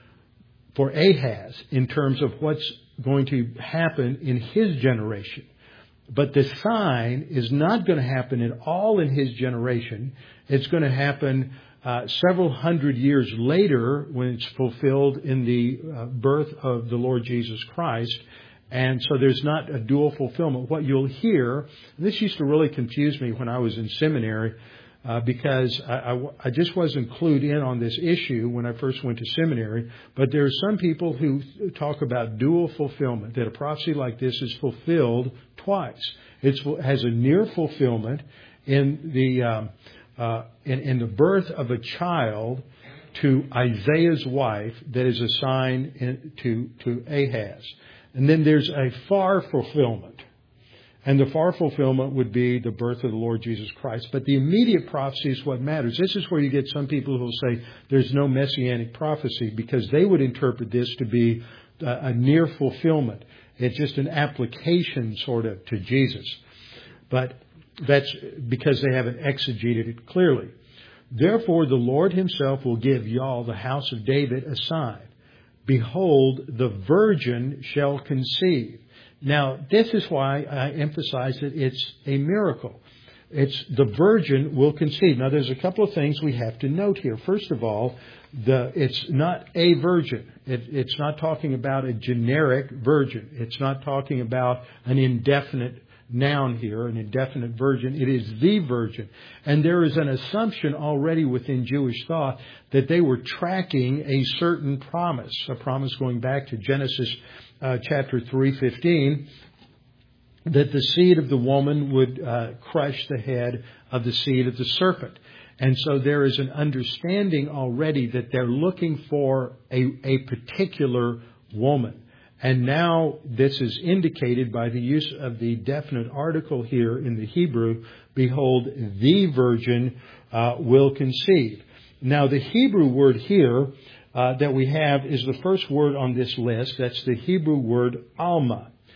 for Ahaz in terms of what's going to happen in his generation. But the sign is not going to happen at all in his generation. It's going to happen Uh, several hundred years later when it's fulfilled in the uh, birth of the Lord Jesus Christ. And so there's not a dual fulfillment. What you'll hear, and this used to really confuse me when I was in seminary, uh, because I, I, I just wasn't clued in on this issue when I first went to seminary. But there are some people who talk about dual fulfillment, that a prophecy like this is fulfilled twice. It has a near fulfillment in the um, Uh, in, in the birth of a child to Isaiah's wife that is a sign in, to, to Ahaz. And then there's a far fulfillment. And the far fulfillment would be the birth of the Lord Jesus Christ. But the immediate prophecy is what matters. This is where you get some people who will say there's no messianic prophecy, because they would interpret this to be a, a near fulfillment. It's just an application sort of to Jesus. But that's because they haven't exegeted it clearly. Therefore, the Lord himself will give y'all, the house of David, a sign. Behold, the virgin shall conceive. Now, this is why I emphasize that it's a miracle. It's the virgin will conceive. Now, there's a couple of things we have to note here. First of all, the it's not a virgin. It, it's not talking about a generic virgin. It's not talking about an indefinite noun here, an indefinite virgin. It is the virgin. And there is an assumption already within Jewish thought that they were tracking a certain promise, a promise going back to Genesis uh, chapter three fifteen, that the seed of the woman would uh, crush the head of the seed of the serpent. And so there is an understanding already that they're looking for a, a particular woman. And now this is indicated by the use of the definite article here in the Hebrew. Behold, the virgin uh, will conceive. Now, the Hebrew word here uh, that we have is the first word on this list. That's the Hebrew word alma.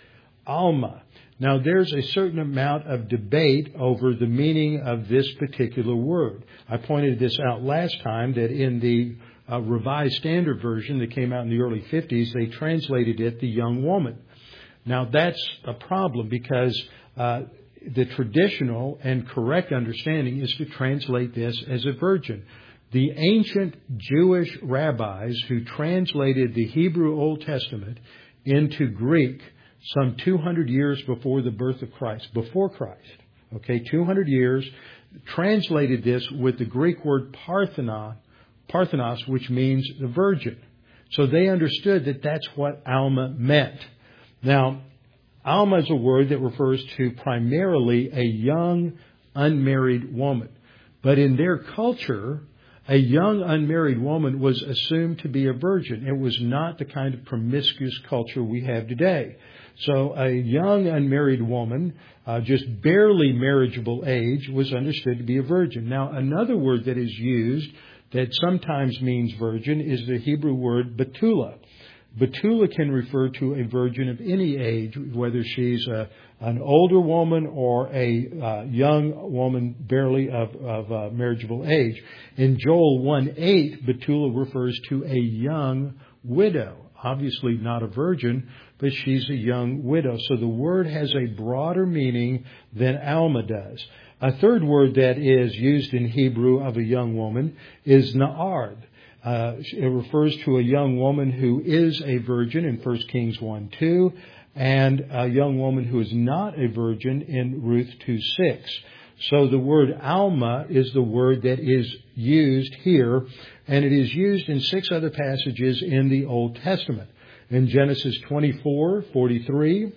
Alma. Now, there's a certain amount of debate over the meaning of this particular word. I pointed this out last time that in the uh, Revised Standard Version that came out in the early fifties, they translated it the young woman. Now, that's a problem because uh, the traditional and correct understanding is to translate this as a virgin. The ancient Jewish rabbis who translated the Hebrew Old Testament into Greek some two hundred years before the birth of Christ, before Christ, okay, two hundred years, translated this with the Greek word parthenon, parthenos, which means the virgin. So they understood that that's what Alma meant. Now, Alma is a word that refers to primarily a young, unmarried woman. But in their culture, a young unmarried woman was assumed to be a virgin. It was not the kind of promiscuous culture we have today. So a young unmarried woman, uh, just barely marriageable age, was understood to be a virgin. Now, another word that is used that sometimes means virgin is the Hebrew word betula. Betula can refer to a virgin of any age, whether she's a, an older woman or a uh, young woman barely of, of uh, marriageable age. In Joel one eight, Betula refers to a young widow. Obviously not a virgin, but she's a young widow. So the word has a broader meaning than Alma does. A third word that is used in Hebrew of a young woman is na'ard. Uh, it refers to a young woman who is a virgin in First Kings one two, and a young woman who is not a virgin in Ruth two six. So the word Alma is the word that is used here, and it is used in six other passages in the Old Testament. In Genesis twenty-four forty-three,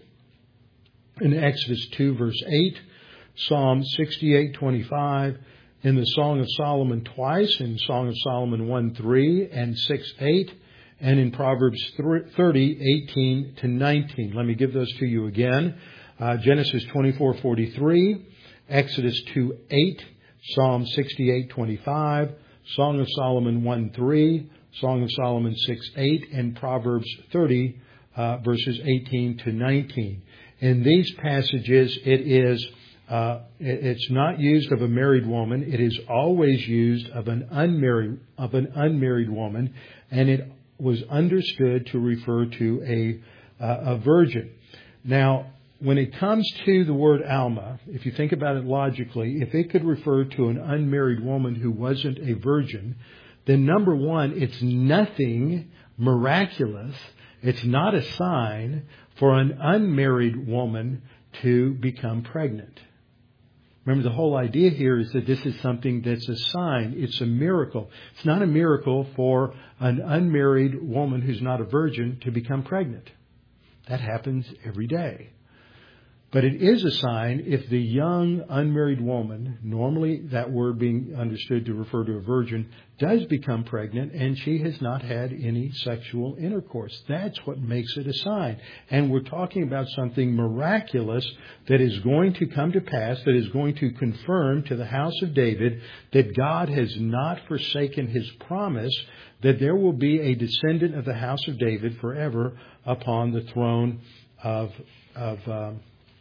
in Exodus two verse eight, Psalm sixty-eight twenty-five, in the Song of Solomon twice, in Song of Solomon one three and six eight, and in Proverbs thirty eighteen to nineteen. Let me give those to you again. Uh, Genesis twenty-four forty-three, Exodus two eight, Psalm sixty-eight twenty-five, Song of Solomon one three, Song of Solomon six eight, and Proverbs thirty, uh, verses eighteen to nineteen. In these passages, it is Uh, it's not used of a married woman. It is always used of an unmarried of an unmarried woman, and it was understood to refer to a uh, a virgin. Now, when it comes to the word Alma, if you think about it logically, if it could refer to an unmarried woman who wasn't a virgin, then number one, it's nothing miraculous. It's not a sign for an unmarried woman to become pregnant. Remember, the whole idea here is that this is something that's a sign. It's a miracle. It's not a miracle for an unmarried woman who's not a virgin to become pregnant. That happens every day. But it is a sign if the young unmarried woman, normally that word being understood to refer to a virgin, does become pregnant and she has not had any sexual intercourse. That's what makes it a sign. And we're talking about something miraculous that is going to come to pass, that is going to confirm to the house of David that God has not forsaken his promise that there will be a descendant of the house of David forever upon the throne of of um,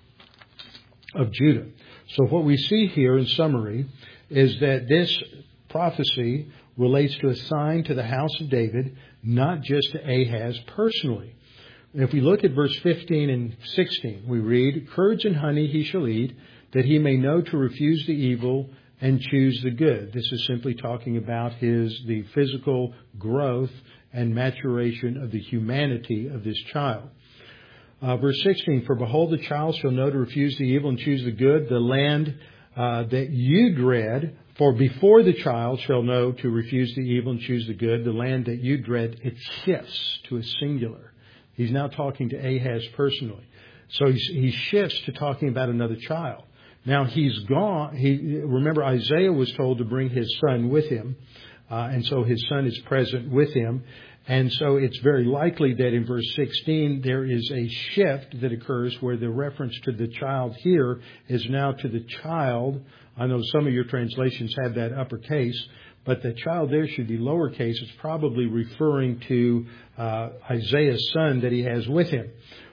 of Judah. So what we see here in summary is that this prophecy relates to a sign to the house of David, not just to Ahaz personally. If we look at verse fifteen and sixteen, we read, "Curds and honey he shall eat, that he may know to refuse the evil and choose the good." This is simply talking about his the physical growth and maturation of the humanity of this child. Uh, verse sixteen, "For behold, the child shall know to refuse the evil and choose the good, the land uh, that you dread. For before the child shall know to refuse the evil and choose the good, the land that you dread," it shifts to a singular. He's now talking to Ahaz personally. So he's, he shifts to talking about another child. Now he's gone. He, remember, Isaiah was told to bring his son with him. Uh, and so his son is present with him. And so it's very likely that in verse sixteen, there is a shift that occurs where the reference to the child here is now to the child. I know some of your translations have that uppercase, but the child there should be lowercase. It's probably referring to uh, Isaiah's son that he has with him.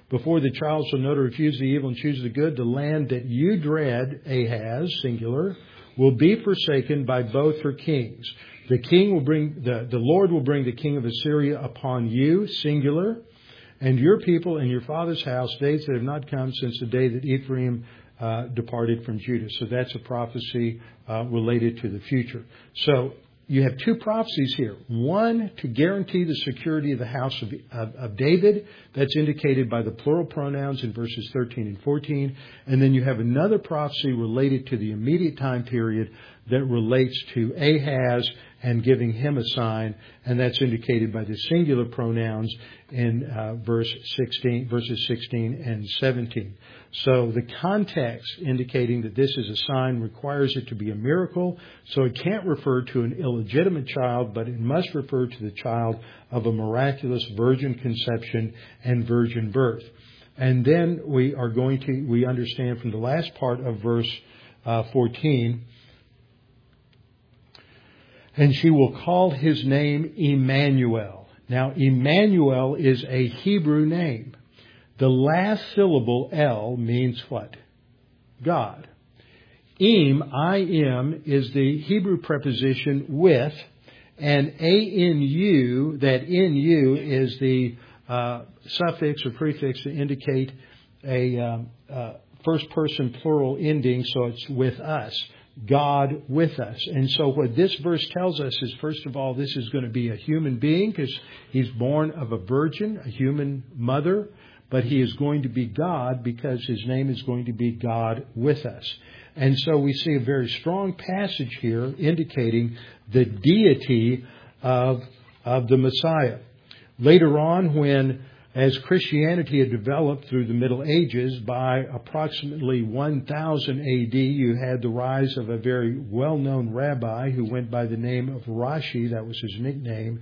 before the child shall know to refuse the evil and choose the good, the land that you dread, Ahaz, singular, will be forsaken by both her kings. The king will bring, the, the Lord will bring the king of Assyria upon you, singular, and your people and your father's house, days that have not come since the day that Ephraim uh, departed from Judah. So that's a prophecy uh, related to the future. So you have two prophecies here. One to guarantee the security of the house of, of, of David. That's indicated by the plural pronouns in verses thirteen and fourteen. And then you have another prophecy related to the immediate time period that relates to Ahaz and giving him a sign. And that's indicated by the singular pronouns in uh, verse sixteen, verses sixteen and seventeen. So the context indicating that this is a sign requires it to be a miracle. So it can't refer to an illegitimate child, but it must refer to the child of a miraculous virgin conception and virgin birth. And then we are going to, we understand from the last part of verse uh, fourteen, and she will call his name Emmanuel. Now, Emmanuel is a Hebrew name. The last syllable, L, means what? God. Em, I M, is the Hebrew preposition with, and A-N-U, that N-U is the uh, suffix or prefix to indicate a um, uh, first person plural ending, so it's with us. God with us. And so what this verse tells us is, first of all, this is going to be a human being because he's born of a virgin, a human mother, but he is going to be God because his name is going to be God with us. And so we see a very strong passage here indicating the deity of, of the Messiah. Later on, when as Christianity had developed through the Middle Ages, by approximately one thousand A D, you had the rise of a very well-known rabbi who went by the name of Rashi. That was his nickname.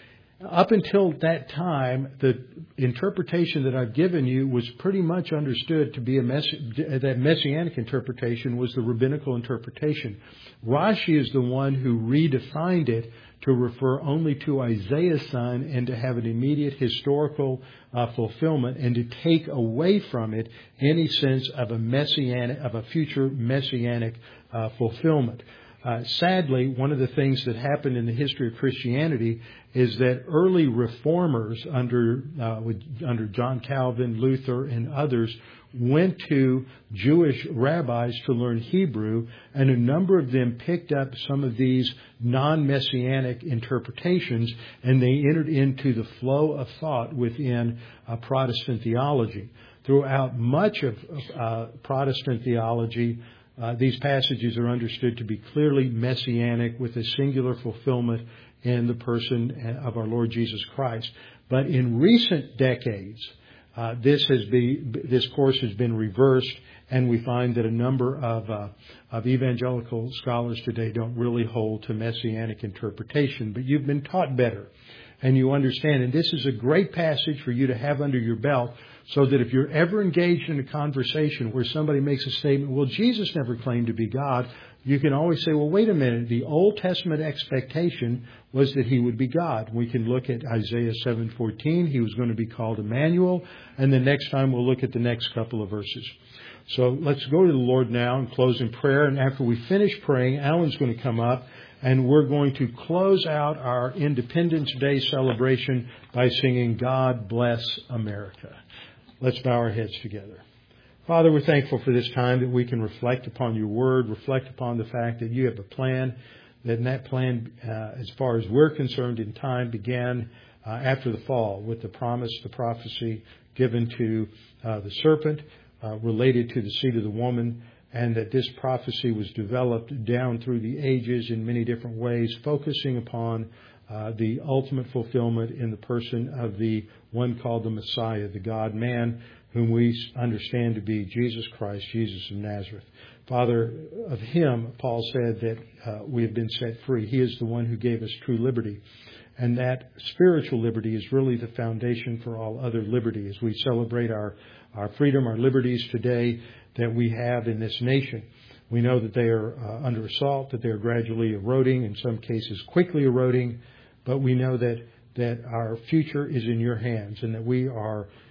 Up until that time, the interpretation that I've given you was pretty much understood to be a mess- that messianic interpretation was the rabbinical interpretation. Rashi is the one who redefined it to refer only to Isaiah's son and to have an immediate historical uh, fulfillment and to take away from it any sense of a messianic, of a future messianic uh, fulfillment. Uh, sadly, one of the things that happened in the history of Christianity is that early reformers under uh, with, under John Calvin, Luther, and others went to Jewish rabbis to learn Hebrew, and a number of them picked up some of these non-messianic interpretations, and they entered into the flow of thought within uh, Protestant theology. Throughout much of uh, Protestant theology, Uh, these passages are understood to be clearly messianic with a singular fulfillment in the person of our Lord Jesus Christ. But in recent decades, uh, this has been, this course has been reversed, and we find that a number of, uh, of evangelical scholars today don't really hold to messianic interpretation. But you've been taught better, and you understand. And this is a great passage for you to have under your belt, so that if you're ever engaged in a conversation where somebody makes a statement, well, Jesus never claimed to be God, you can always say, well, wait a minute. The Old Testament expectation was that he would be God. We can look at Isaiah seven fourteen. He was going to be called Emmanuel. And the next time we'll look at the next couple of verses. So let's go to the Lord now and close in prayer. And after we finish praying, Alan's going to come up, and we're going to close out our Independence Day celebration by singing God Bless America. Let's bow our heads together. Father, we're thankful for this time that we can reflect upon your word, reflect upon the fact that you have a plan, that in that plan, uh, as far as we're concerned in time, began uh, after the fall with the promise, the prophecy given to uh, the serpent uh, related to the seed of the woman, and that this prophecy was developed down through the ages in many different ways, focusing upon Uh, the ultimate fulfillment in the person of the one called the Messiah, the God-man, whom we understand to be Jesus Christ, Jesus of Nazareth. Father, of him, Paul said that uh, we have been set free. He is the one who gave us true liberty. And that spiritual liberty is really the foundation for all other liberty. As we celebrate our, our freedom, our liberties today that we have in this nation, we know that they are uh, under assault, that they are gradually eroding, in some cases quickly eroding. But we know that, that our future is in your hands and that we are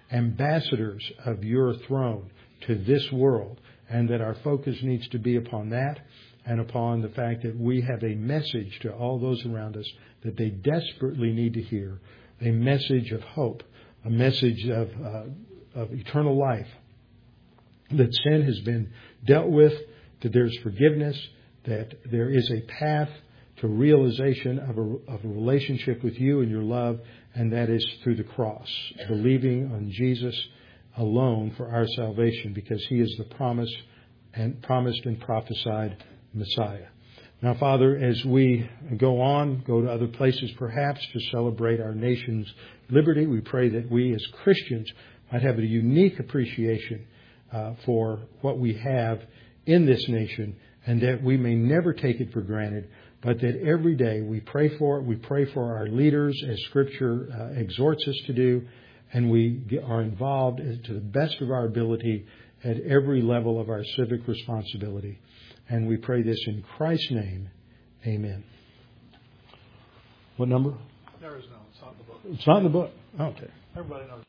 ambassadors of your throne to this world, and that our focus needs to be upon that and upon the fact that we have a message to all those around us that they desperately need to hear, a message of hope, a message of, uh, of eternal life, that sin has been dealt with, that there's forgiveness, that there is a path to realization of a, of a relationship with you and your love, and that is through the cross, believing on Jesus alone for our salvation, because He is the promise and promised and prophesied Messiah. Now, Father, as we go on, go to other places perhaps to celebrate our nation's liberty, we pray that we as Christians might have a unique appreciation uh, for what we have in this nation, and that we may never take it for granted, but that every day we pray for it. We pray for our leaders as Scripture uh, exhorts us to do, and we are involved to the best of our ability at every level of our civic responsibility. And we pray this in Christ's name. Amen. What number? There is no. It's not in the book. It's not in the book. Okay. Everybody knows.